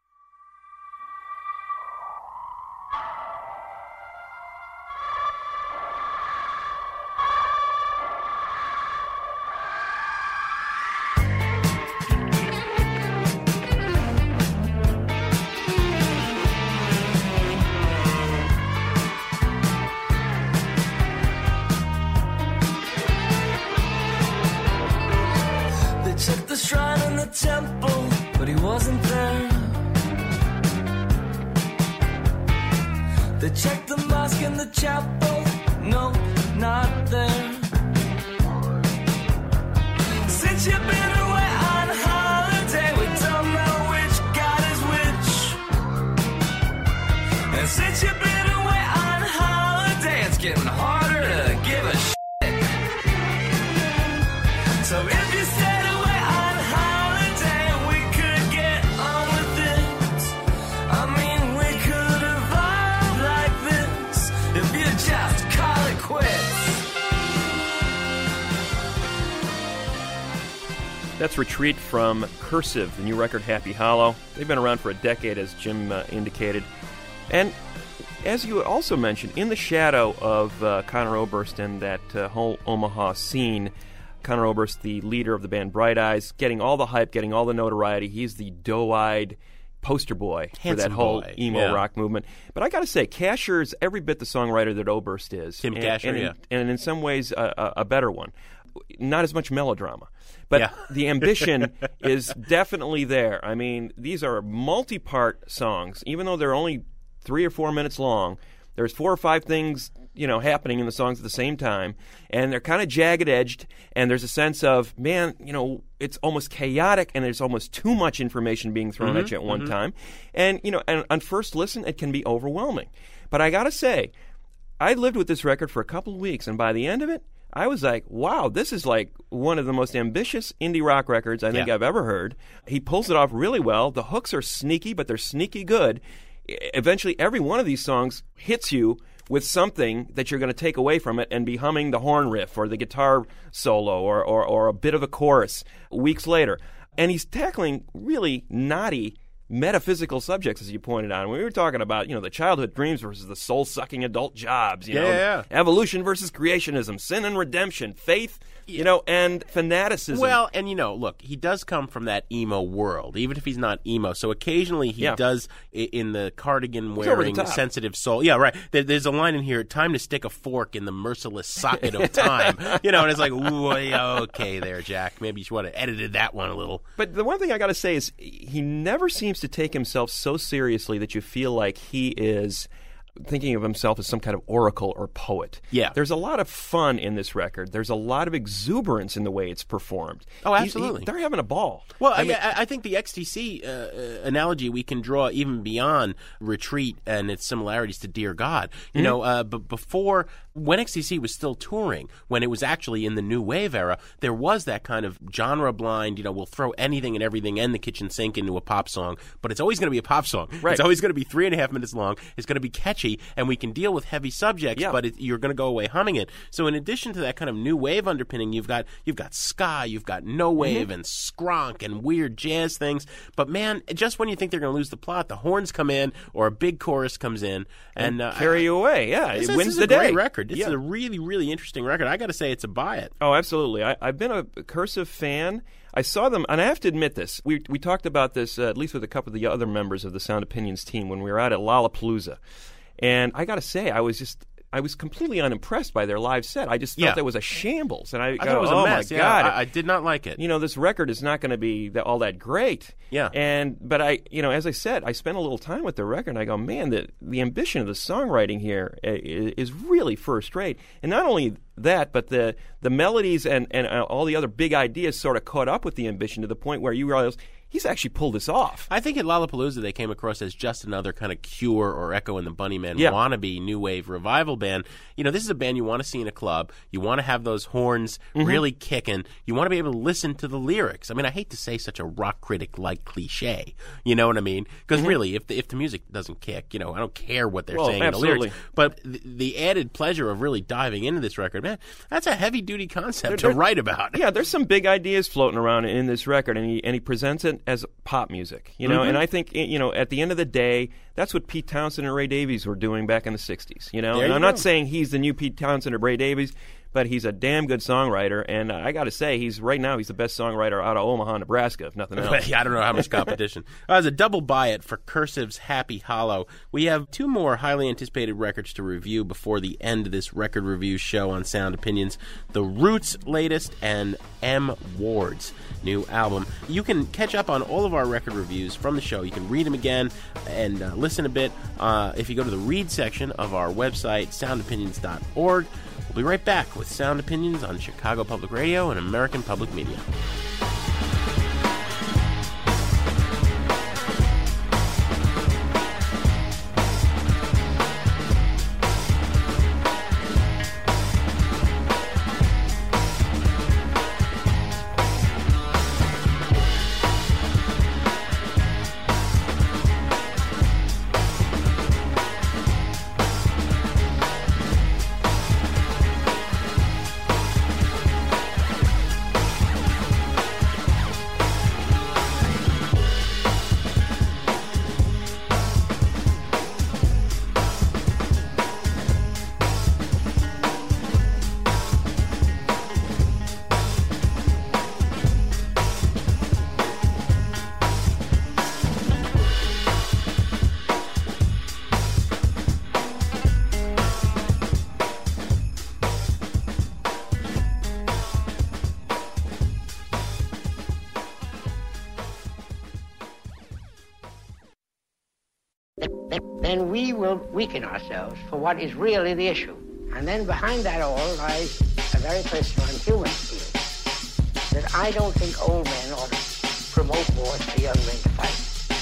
Checked the shrine and the temple, but he wasn't there. They checked the mosque and the chapel, no, not there. Since you've been away on holiday, we don't know which God is which. And since you've been away on holiday, it's getting harder to give a shit. So if you stay That's Retreat from Cursive, the new record Happy Hollow. They've been around for a decade, as Jim uh, indicated. And as you also mentioned, in the shadow of uh, Conor Oberst and that uh, whole Omaha scene, Conor Oberst, the leader of the band Bright Eyes, getting all the hype, getting all the notoriety. He's the doe-eyed poster boy Handsome for that whole boy. emo yeah. rock movement. But I got to say, Casher's every bit the songwriter that Oberst is. Tim and, Casher, and, yeah. And in some ways, uh, a, a better one. Not as much melodrama. But yeah. the ambition is definitely there. I mean, these are multi-part songs. Even though they're only three or four minutes long, there's four or five things, you know, happening in the songs at the same time, and they're kind of jagged-edged, and there's a sense of, man, you know, it's almost chaotic, and there's almost too much information being thrown mm-hmm, at you at one mm-hmm. time. And, you know, and on first listen, it can be overwhelming. But I got to say, I lived with this record for a couple of weeks, and by the end of it, I was like, wow, this is like one of the most ambitious indie rock records I think yeah. I've ever heard. He pulls it off really well. The hooks are sneaky, but they're sneaky good. Eventually, every one of these songs hits you with something that you're going to take away from it and be humming the horn riff or the guitar solo or, or, or a bit of a chorus weeks later. And he's tackling really knotty metaphysical subjects, as you pointed out. We were talking about, you know, the childhood dreams versus the soul-sucking adult jobs, you yeah, know, yeah. evolution versus creationism, sin and redemption, faith, you know, and fanaticism. Well, and you know, look, he does come from that emo world, even if he's not emo. So occasionally he Yeah. does, i- in the over cardigan-wearing, the top. sensitive soul. Yeah, right. There, there's a line in here, time to stick a fork in the merciless socket of time. You know, and it's like, ooh, yeah, okay there, Jack. Maybe you should have edited that one a little. But the one thing I got to say is he never seems to take himself so seriously that you feel like he is thinking of himself as some kind of oracle or poet. Yeah. There's a lot of fun in this record. There's a lot of exuberance in the way it's performed. Oh, He- he- absolutely. they're having a ball. Well, I I, mean, I, I think the X T C uh, uh, analogy we can draw even beyond Retreat and its similarities to Dear God. You Mm-hmm. know, uh, but before, when X T C was still touring, when it was actually in the new wave era, there was that kind of genre blind, you know, we'll throw anything and everything and the kitchen sink into a pop song, but it's always going to be a pop song. Right. It's always going to be three and a half minutes long. It's going to be catchy, and we can deal with heavy subjects, Yeah. but it, you're going to go away humming it. So in addition to that kind of new wave underpinning, you've got you've got ska, you've got no wave Mm-hmm. and skronk and weird jazz things. But man, just when you think they're going to lose the plot, the horns come in or a big chorus comes in and, uh, carry you away. Yeah, This, it is- wins this is the a day. great record. This Yeah. is a really, really interesting record. I got to say, it's a buy it. Oh, absolutely. I, I've been a Cursive fan. I saw them, and I have to admit this. We we talked about this, uh, at least with a couple of the other members of the Sound Opinions team, when we were out at Lollapalooza. And I got to say, I was just... I was completely unimpressed by their live set. I just thought Yeah. that was a shambles. And I, I go, thought it was oh a mess. my Yeah, God. I, I did not like it. you know, this record is not going to be that, all that great. Yeah. And but I, you know, as I said, I spent a little time with the record, and I go, man, the the ambition of the songwriting here uh, is, is really first rate. And not only that, but the the melodies and and uh, all the other big ideas sort of caught up with the ambition to the point where you realize he's actually pulled this off. I think at Lollapalooza they came across as just another kind of Cure or Echo and the Bunnymen Yeah. wannabe new wave revival band. You know, this is a band you want to see in a club. You want to have those horns Mm-hmm. really kicking. You want to be able to listen to the lyrics. I mean, I hate to say such a rock critic like cliche. You know what I mean? Because really, if the, if the music doesn't kick, you know, I don't care what they're Well, saying in the absolutely. lyrics. But the, the added pleasure of really diving into this record, man, that's a heavy duty concept There- to there- write about. Yeah, there's some big ideas floating around in this record, and he and he presents it as pop music, you know. Mhm. And I think, you know, at the end of the day, that's what Pete Townsend and Ray Davies were doing back in the sixties, you know. There and you I'm go. not saying he's the new Pete Townsend or Ray Davies, but he's a damn good songwriter, and I got to say, he's right now he's the best songwriter out of Omaha, Nebraska, if nothing else. I don't know how much competition. Uh, as a double buy it for Cursive's Happy Hollow, we have two more highly anticipated records to review before the end of this record review show on Sound Opinions. The Roots' latest and M. Ward's new album. You can catch up on all of our record reviews from the show. You can read them again and uh, listen a bit uh, if you go to the read section of our website, sound opinions dot org. We'll be right back with Sound Opinions on Chicago Public Radio and American Public Media. Then we will weaken ourselves for what is really the issue. And then behind that all lies a very personal and human feeling that I don't think old men ought to promote wars for young men to fight.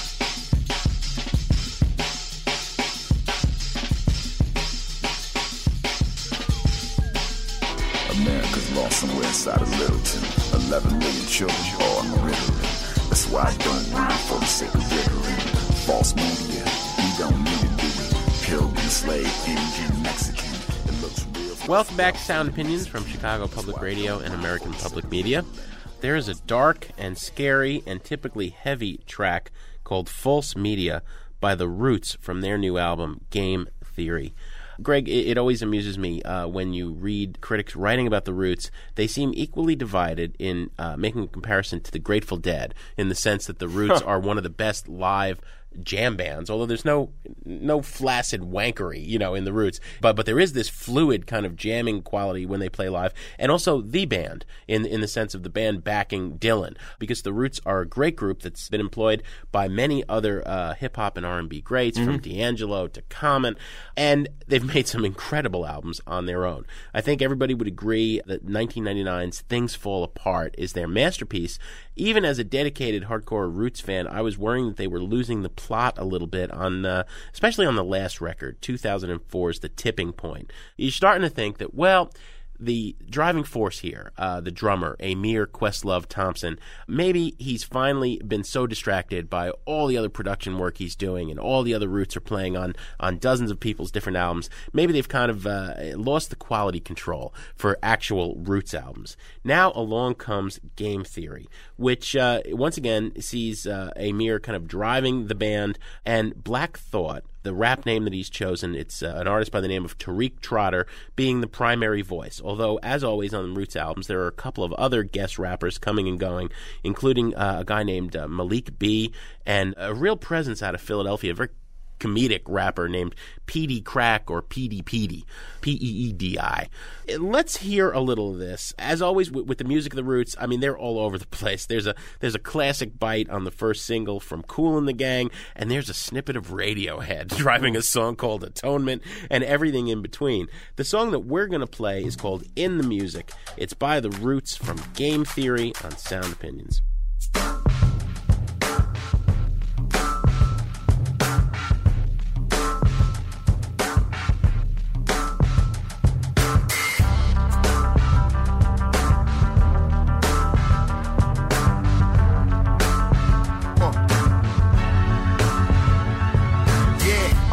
America's lost somewhere inside of Littleton. Eleven million children are riddling. That's why I don't read for the sake of riddling. False media, we don't need it, do we? Pilgrim, slave, Indian, Mexican. It looks real. Welcome back to Sound Opinions from Chicago Public Radio and American Public Media. There is a dark and scary and typically heavy track called False Media by The Roots from their new album, Game Theory. Greg, it, it always amuses me uh, when you read critics writing about The Roots. They seem equally divided in uh, making a comparison to the Grateful Dead in the sense that The Roots are one of the best live jam bands, although there's no no flaccid wankery, you know, in The Roots. But but there is this fluid kind of jamming quality when they play live, and also the band in in the sense of the band backing Dylan, because The Roots are a great group that's been employed by many other uh, hip hop and R and B greats, mm-hmm. from D'Angelo to Common, and they've made some incredible albums on their own. I think everybody would agree that nineteen ninety-nine's Things Fall Apart is their masterpiece. Even as a dedicated hardcore Roots fan, I was worrying that they were losing the plot a little bit on, uh, especially on the last record, two thousand four's The Tipping Point. You're starting to think that, well, the driving force here, uh, the drummer, Amir Questlove Thompson, maybe he's finally been so distracted by all the other production work he's doing and all the other Roots are playing on, on dozens of people's different albums. Maybe they've kind of uh, lost the quality control for actual Roots albums. Now along comes Game Theory, which uh, once again sees uh, Amir kind of driving the band, and Black Thought, the rap name that he's chosen, it's uh, an artist by the name of Tariq Trotter, being the primary voice. Although, as always on the Roots albums, there are a couple of other guest rappers coming and going, including uh, a guy named uh, Malik B, and a real presence out of Philadelphia, a very comedic rapper named Petey Crack, or Petey Petey, P E E D I. Let's hear a little of this. As always with, with the music of the Roots, I mean, they're all over the place. There's a there's a classic bite on the first single from Kool and the Gang, and there's a snippet of Radiohead driving a song called Atonement, and everything in between. The song that we're going to play is called In the Music. It's by The Roots from Game Theory on Sound Opinions.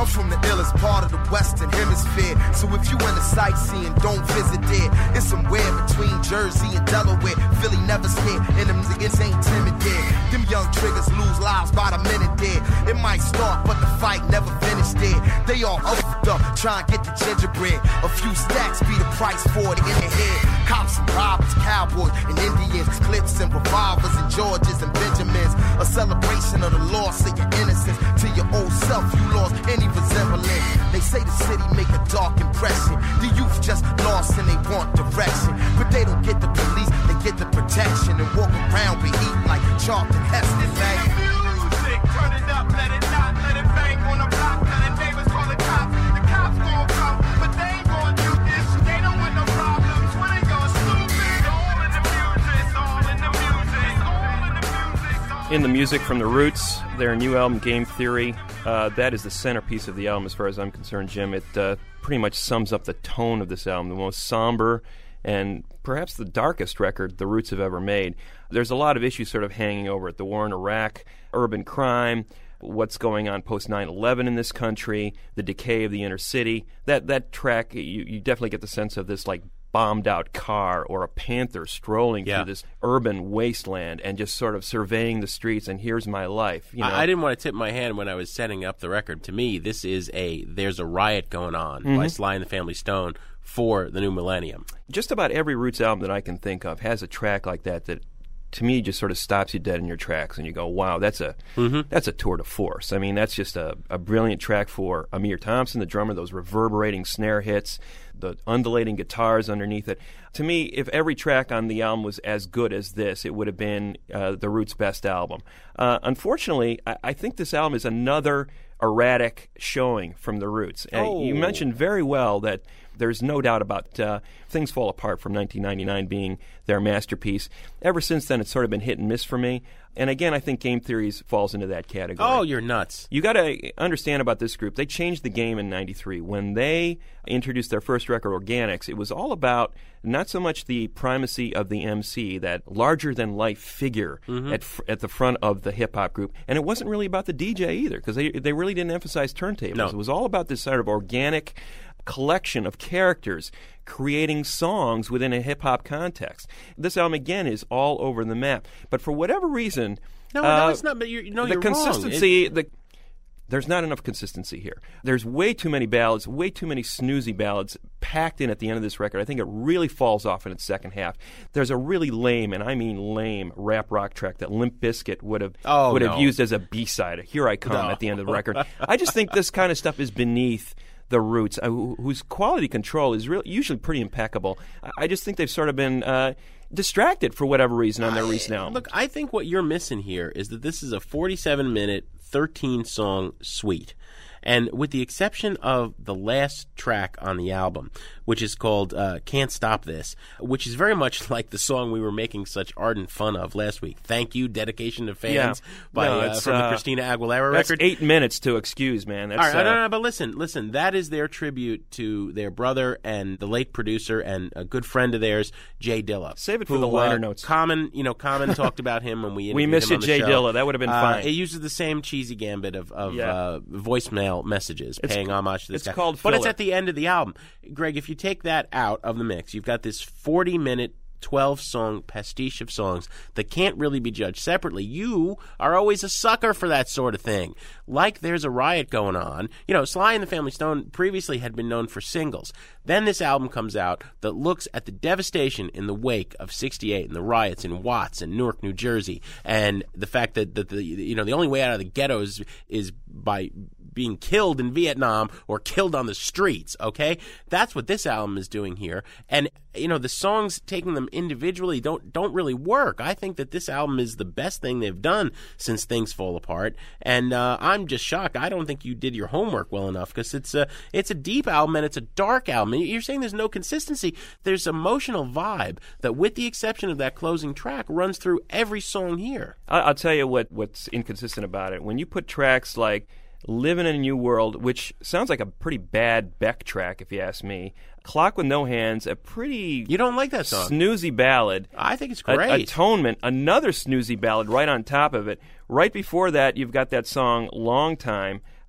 I'm from the illest part of the Western Hemisphere. So if you into sightseeing, don't visit there. It's somewhere between Jersey and Delaware. Philly never scared, and them niggas ain't timid there. Them young triggers lose lives by the minute there. It might start, but the fight never finished there. They all upped up, trying to get the gingerbread. A few stacks be the price for it in their head. Cops and robbers, cowboys and Indians, clips and revolvers and Georges and Benjamins. A celebration of the loss of your innocence. To your old self, you lost any resemblance. They say the city make a dark impression. The youth just lost and they want direction. But they don't get the police, they get the protection. And walk around with heat like Charlton Heston, man. Music, turn it up, let it not, let it bang on the block. Tell the neighbors, call the cops. The cops gon' come, but they ain't gon' do this. They don't want no problems when they go stupid. All in the music, all in the music, all in the music. In the music from the Roots, their new album Game Theory, uh, that is the centerpiece of the album as far as I'm concerned, Jim. It uh, pretty much sums up the tone of this album, the most somber and perhaps the darkest record the Roots have ever made. There's a lot of issues sort of hanging over it. The war in Iraq, urban crime, what's going on post nine eleven in this country, the decay of the inner city. That that track, you, you definitely get the sense of this like bombed out car or a panther strolling Yeah. through this urban wasteland and just sort of surveying the streets and here's my life. You know? I, I didn't want to tip my hand when I was setting up the record. To me, this is a There's a Riot Going On by Mhm. Sly and the Family Stone for the new millennium. Just about every Roots album that I can think of has a track like that that to me just sort of stops you dead in your tracks and you go, wow, that's a Mhm. that's a tour de force. I mean, that's just a, a brilliant track for Amir Thompson, the drummer, those reverberating snare hits, the undulating guitars underneath it. To me, if every track on the album was as good as this, it would have been uh, the Roots' best album. Uh, unfortunately, I, I think this album is another erratic showing from the Roots. And Oh. you mentioned very well that there's no doubt about uh, Things Fall Apart from nineteen ninety-nine being their masterpiece. Ever since then, it's sort of been hit and miss for me. And again, I think Game Theories falls into that category. Oh, you're nuts. You got to understand about this group. They changed the game in ninety-three. When they introduced their first record, Organics, it was all about not so much the primacy of the M C, that larger-than-life figure Mhm. at fr- at the front of the hip-hop group. And it wasn't really about the D J either, because they, they really didn't emphasize turntables. No. It was all about this sort of organic collection of characters creating songs within a hip-hop context. This album, again, is all over the map. But for whatever reason... No, uh, no, it's not. But you're, no, the you're wrong. consistency... It- The, there's not enough consistency here. There's way too many ballads, way too many snoozy ballads packed in at the end of this record. I think it really falls off in its second half. There's a really lame, and I mean lame, rap rock track that Limp Bizkit would have Oh, would no. have used as a B-side. Here I Come No. at the end of the record. I just think this kind of stuff is beneath the Roots, uh, wh- whose quality control is real, usually pretty impeccable. I, I just think they've sort of been uh, distracted for whatever reason on their recent album. Look, I think what you're missing here is that this is a forty-seven minute, thirteen song suite. And with the exception of the last track on the album, which is called uh, Can't Stop This, which is very much like the song we were making such ardent fun of last week. Thank You, Dedication to Fans, Yeah. by, No, uh, it's, from the uh, Christina Aguilera That's record. eight minutes to excuse, man. That's, All right, uh, no, no, no, but listen, listen. That is their tribute to their brother and the late producer and a good friend of theirs, Jay Dilla. Save it for who, the liner uh, notes. Common, you know, Common talked about him when we We interviewed miss him you, on the Jay show. Dilla. That would have been Uh, fine. It uses the same cheesy gambit of, of Yeah. uh, voicemail messages, It's paying ca- homage to this it's guy. called but it's filler. at the end of the album. Greg, if you take that out of the mix, you've got this forty minute. twelve song pastiche of songs that can't really be judged separately. You are always a sucker for that sort of thing. Like There's a Riot Going On. You know, Sly and the Family Stone previously had been known for singles. Then this album comes out that looks at the devastation in the wake of sixty-eight and the riots in Watts and Newark, New Jersey, and the fact that, that the you know the only way out of the ghettos is by being killed in Vietnam or killed on the streets, okay? That's what this album is doing here. And, you know, the songs, taking them individually, don't don't really work. I think that this album is the best thing they've done since Things Fall Apart. And uh, I'm just shocked. I don't think you did your homework well enough, because it's a, it's a deep album and it's a dark album. And you're saying there's no consistency. There's emotional vibe that, with the exception of that closing track, runs through every song here. I- I'll tell you what what's inconsistent about it. When you put tracks like Living in a New World, which sounds like a pretty bad Beck track, if you ask me. Clock with No Hands, a pretty You don't like that song? snoozy ballad. I think it's A- great. Atonement, another snoozy ballad right on top of it. Right before that, you've got that song Long Time.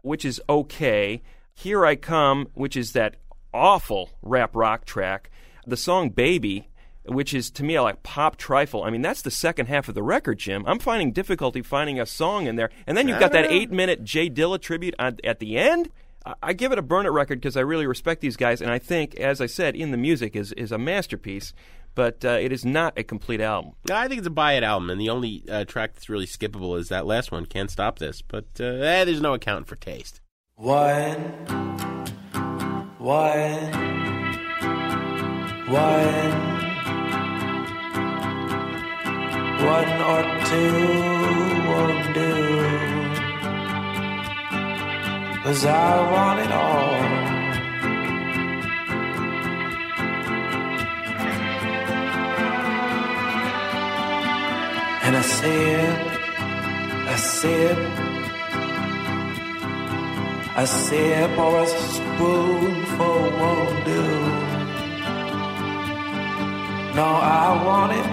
which is okay. Here I Come, which is that awful rap rock track. The song Baby, which is to me like pop trifle. I mean, that's the second half of the record, Jim. I'm finding difficulty finding a song in there. And then you've got that eight-minute Jay Dilla tribute on, at the end. I, I give it a Burn It record because I really respect these guys, and I think, as I said, In the Music is, is a masterpiece. But uh, it is not a complete album. No, I think it's a buy-it album, and the only uh, track that's really skippable is that last one, Can't Stop This. But uh, eh, there's no accounting for taste. One, one, one, one or two won't do, 'cause I want it all. And I sip, I sip, a sip or a spoonful won't do. No, I want it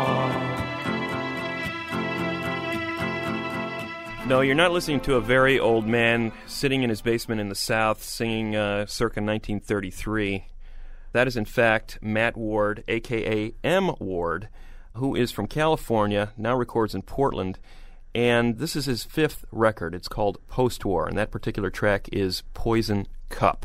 all. No, you're not listening to a very old man sitting in his basement in the South singing uh, circa nineteen thirty-three. That is, in fact, Matt Ward, a k a. M. Ward, who is from California, now records in Portland, and this is his fifth record. It's called Post-War, and that particular track is Poison Cup.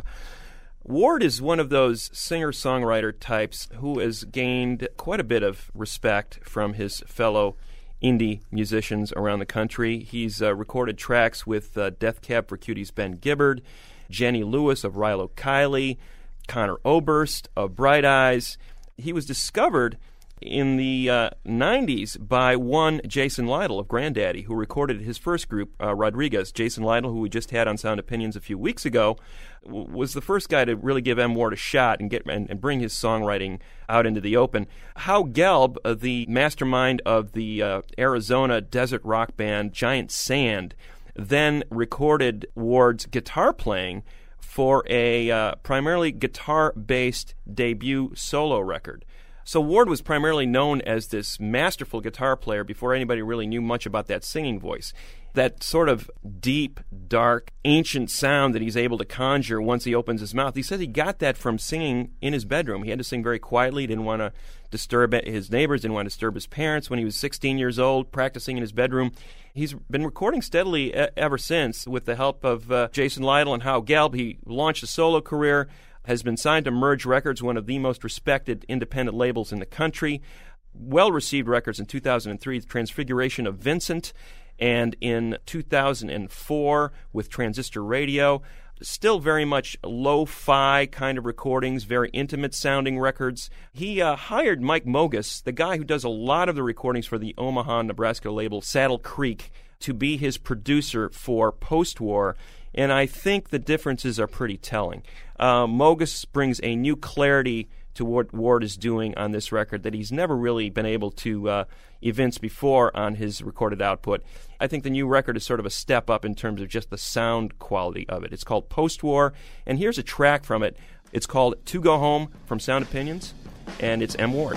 Ward is one of those singer-songwriter types who has gained quite a bit of respect from his fellow indie musicians around the country. He's uh, recorded tracks with uh, Death Cab for Cutie's Ben Gibbard, Jenny Lewis of Rilo Kiley, Conor Oberst of Bright Eyes. He was discovered in the uh, nineties by one Jason Lytle of Grandaddy, who recorded his first group, uh, Rodriguez. Jason Lytle, who we just had on Sound Opinions a few weeks ago, w- was the first guy to really give M. Ward a shot and get and, and bring his songwriting out into the open. Hal Gelb, uh, the mastermind of the uh, Arizona desert rock band Giant Sand, then recorded Ward's guitar playing for a uh, primarily guitar-based debut solo record. So Ward was primarily known as this masterful guitar player before anybody really knew much about that singing voice. That sort of deep, dark, ancient sound that he's able to conjure once he opens his mouth. He says he got that from singing in his bedroom. He had to sing very quietly. He didn't want to disturb his neighbors, didn't want to disturb his parents. When he was sixteen years old, practicing in his bedroom. He's been recording steadily e- ever since with the help of uh, Jason Lytle and Hal Gelb. He launched a solo career, has been signed to Merge Records, one of the most respected independent labels in the country. Well-received records in two thousand three, Transfiguration of Vincent, and in two thousand four with Transistor Radio. Still very much lo-fi kind of recordings, very intimate-sounding records. He uh, hired Mike Mogus, the guy who does a lot of the recordings for the Omaha, Nebraska label Saddle Creek, to be his producer for Post-War. And I think the differences are pretty telling. Uh, Mogus brings a new clarity to what Ward is doing on this record that he's never really been able to uh, evince before on his recorded output. I think the new record is sort of a step up in terms of just the sound quality of it. It's called Post-War, and here's a track from it. It's called To Go Home from Sound Opinions, and it's M. Ward.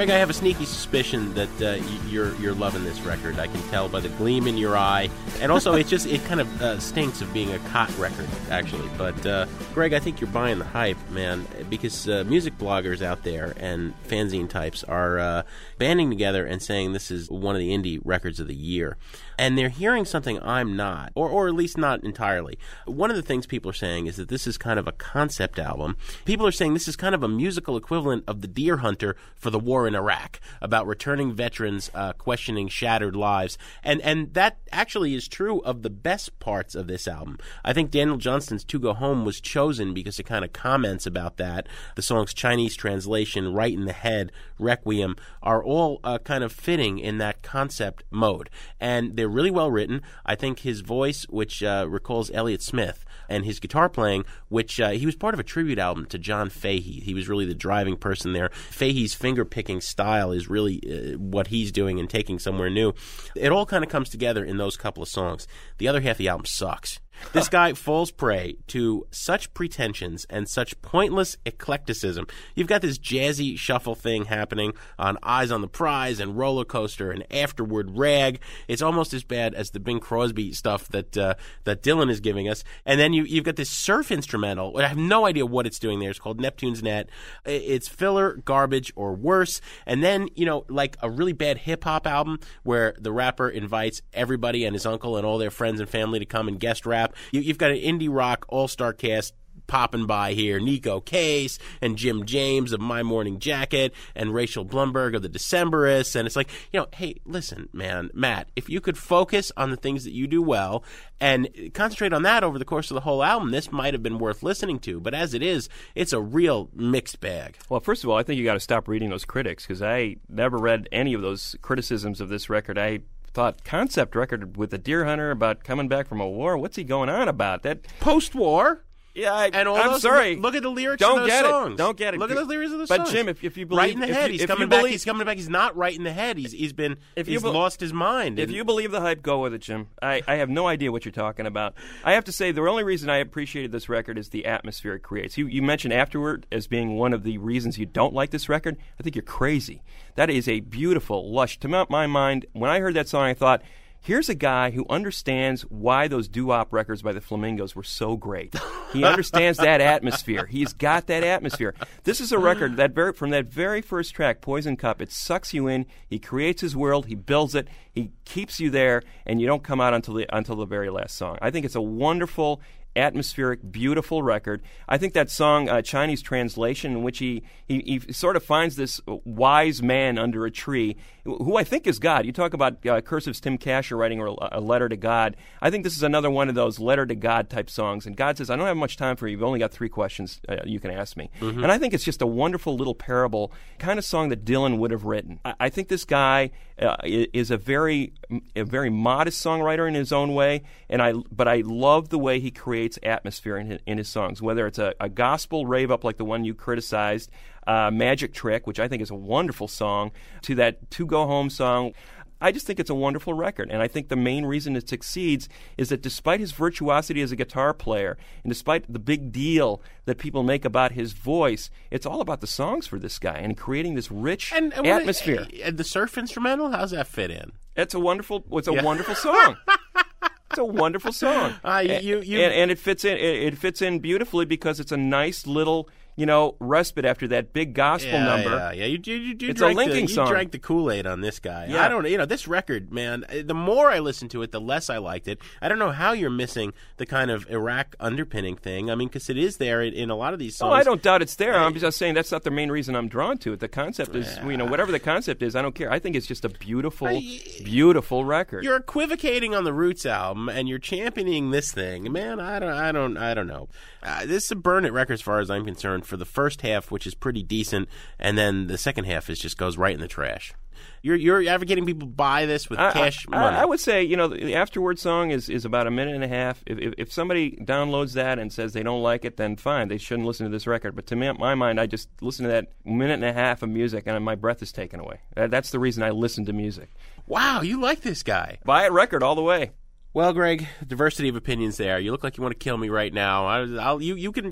Greg, I have a sneaky suspicion that uh, y- you're you're loving this record. I can tell by the gleam in your eye, and also it just it kind of uh, stinks of being a cot record, actually. But uh, Greg, I think you're buying the hype, man, because uh, music bloggers out there and fanzine types are uh, banding together and saying this is one of the indie records of the year, and they're hearing something I'm not, or or at least not entirely. One of the things people are saying is that this is kind of a concept album. People are saying this is kind of a musical equivalent of the Deer Hunter for the war in Iraq, about returning veterans uh, questioning shattered lives. And and that actually is true of the best parts of this album. I think Daniel Johnston's To Go Home was chosen because it kind of comments about that. The song's Chinese translation, Right in the Head, Requiem, are all uh, kind of fitting in that concept mode. And they're really well written. I think his voice, which uh, recalls Elliott Smith, and his guitar playing, which uh, he was part of a tribute album to John Fahey. He was really the driving person there. Fahey's finger-picking style is really uh, what he's doing and taking somewhere new. It all kind of comes together in those couple of songs. The other half of the album sucks. This guy falls prey to such pretensions and such pointless eclecticism. You've got this jazzy shuffle thing happening on Eyes on the Prize and Roller Coaster and Afterward Rag. It's almost as bad as the Bing Crosby stuff that uh, that Dylan is giving us. And then you, you've got this surf instrumental. I have no idea what it's doing there. It's called Neptune's Net. It's filler, garbage, or worse. And then, you know, like a really bad hip-hop album where the rapper invites everybody and his uncle and all their friends and family to come and guest rap. You, you've got an indie rock all-star cast popping by here. Nico Case and Jim James of My Morning Jacket and Rachel Blumberg of the Decemberists. And it's like, you know, hey, listen, man, Matt, if you could focus on the things that you do well and concentrate on that over the course of the whole album, this might have been worth listening to. But as it is, it's a real mixed bag. Well, first of all, I think you got to stop reading those critics, because I never read any of those criticisms of this record. I thought, concept record with a deer hunter about coming back from a war. What's he going on about? That post-war. Yeah, I, and all I'm those, sorry. Look at the lyrics Don't of those get songs. It. Don't get it. Look at the lyrics of those but songs. But Jim, if, if you believe, right in the head, you, he's coming believe, back. He's coming back. He's not right in the head. He's he's been. If he's you be, lost his mind. If and, you believe the hype, go with it, Jim. I, I have no idea what you're talking about. I have to say, the only reason I appreciated this record is the atmosphere it creates. You, you mentioned Afterward as being one of the reasons you don't like this record. I think you're crazy. That is a beautiful, lush. To my mind, when I heard that song, I thought, here's a guy who understands why those doo-wop records by the Flamingos were so great. He understands that atmosphere. He's got that atmosphere. This is a record that very, from that very first track, Poison Cup, it sucks you in. He creates his world. He builds it. He keeps you there, and you don't come out until the, until the very last song. I think it's a wonderful, atmospheric, beautiful record. I think that song, uh, Chinese Translation, in which he, he, he sort of finds this wise man under a tree, who I think is God. You talk about uh, Cursive's Tim Kasher writing a, a letter to God. I think this is another one of those letter to God type songs. And God says, I don't have much time for you. You've only got three questions uh, you can ask me. Mm-hmm. And I think it's just a wonderful little parable, kind of song that Dylan would have written. I, I think this guy uh, is a very, a very modest songwriter in his own way. And I, but I love the way he creates atmosphere in his, in his songs, whether it's a, a gospel rave up like the one you criticized, uh, Magic Trick, which I think is a wonderful song, to that To Go Home song. I just think it's a wonderful record, and I think the main reason it succeeds is that despite his virtuosity as a guitar player, and despite the big deal that people make about his voice, it's all about the songs for this guy and creating this rich and, and atmosphere. And the surf instrumental, how's that fit in? It's a wonderful, it's a yeah. wonderful song. It's a wonderful song, uh, you, you, and, and it fits in. It, it fits in beautifully because it's a nice little, you know, respite after that big gospel yeah, number. Yeah, yeah. You, you, you, you it's drank a linking the, song. You drank the Kool-Aid on this guy. Yeah. I don't. You know, this record, man. The more I listened to it, the less I liked it. I don't know how you're missing the kind of Iraq underpinning thing. I mean, because it is there in, in a lot of these songs. Oh, I don't doubt it's there. I, I'm just saying that's not the main reason I'm drawn to it. The concept is, yeah. you know, whatever the concept is, I don't care. I think it's just a beautiful, I, beautiful record. You're equivocating on the Roots album, and you're championing this thing, man. I don't. I don't. I don't know. Uh, this is a burn it record as far as I'm concerned for the first half, which is pretty decent, and then the second half is just goes right in the trash. You're you're advocating people buy this with I, cash I, money. I would say, you know, the Afterward song is, is about a minute and a half. If, if if somebody downloads that and says they don't like it, then fine, they shouldn't listen to this record. But to me, my mind, I just listen to that minute and a half of music, and my breath is taken away. That's the reason I listen to music. Wow, you like this guy. Buy it record all the way. Well, Greg, diversity of opinions there. You look like you want to kill me right now. I, I'll, you, you can go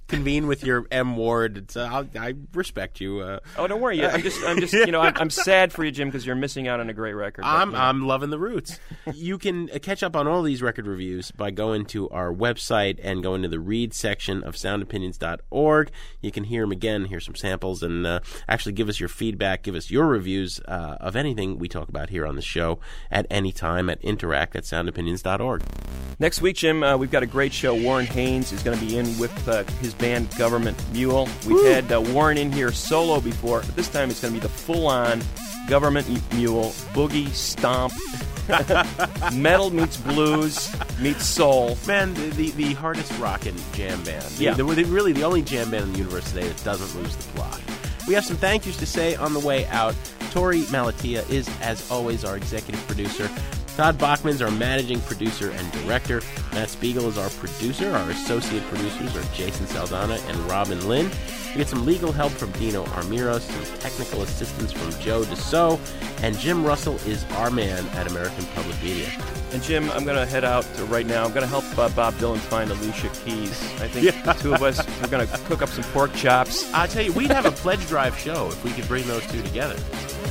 convene with your M Ward. It's, uh, I'll, I respect you. Uh, oh, don't worry. I'm just, I'm just, you know, I'm, I'm sad for you, Jim, because you're missing out on a great record. But, I'm, you know. I'm loving the Roots. You can catch up on all these record reviews by going to our website and going to the read section of sound opinions dot org. You can hear them again, hear some samples, and uh, actually give us your feedback, give us your reviews uh, of anything we talk about here on the show at any time at interact at sound opinions dot org. Next week, Jim, uh, we've got a great show. Warren Haynes is going to be in with uh, his band Government Mule. We've Woo! had uh, Warren in here solo before, but this time it's going to be the full-on Government Mule boogie stomp. Metal meets blues meets soul. Man, the the, the hardest rockin' jam band. The, Yeah. the, the, really the only jam band in the universe today that doesn't lose the plot. We have some thank yous to say on the way out. Tori Malatia is, as always, our executive producer. Todd Bachman's our managing producer and director. Matt Spiegel is our producer. Our associate producers are Jason Saldana and Robin Lynn. We get some legal help from Dino Armiros, some technical assistance from Joe DeSo, and Jim Russell is our man at American Public Media. And Jim, I'm going to head out to right now. I'm going to help uh, Bob Dylan find Alicia Keys. I think Yeah. the two of us, we're going to cook up some pork chops. I'll tell you, we'd have a pledge drive show if we could bring those two together.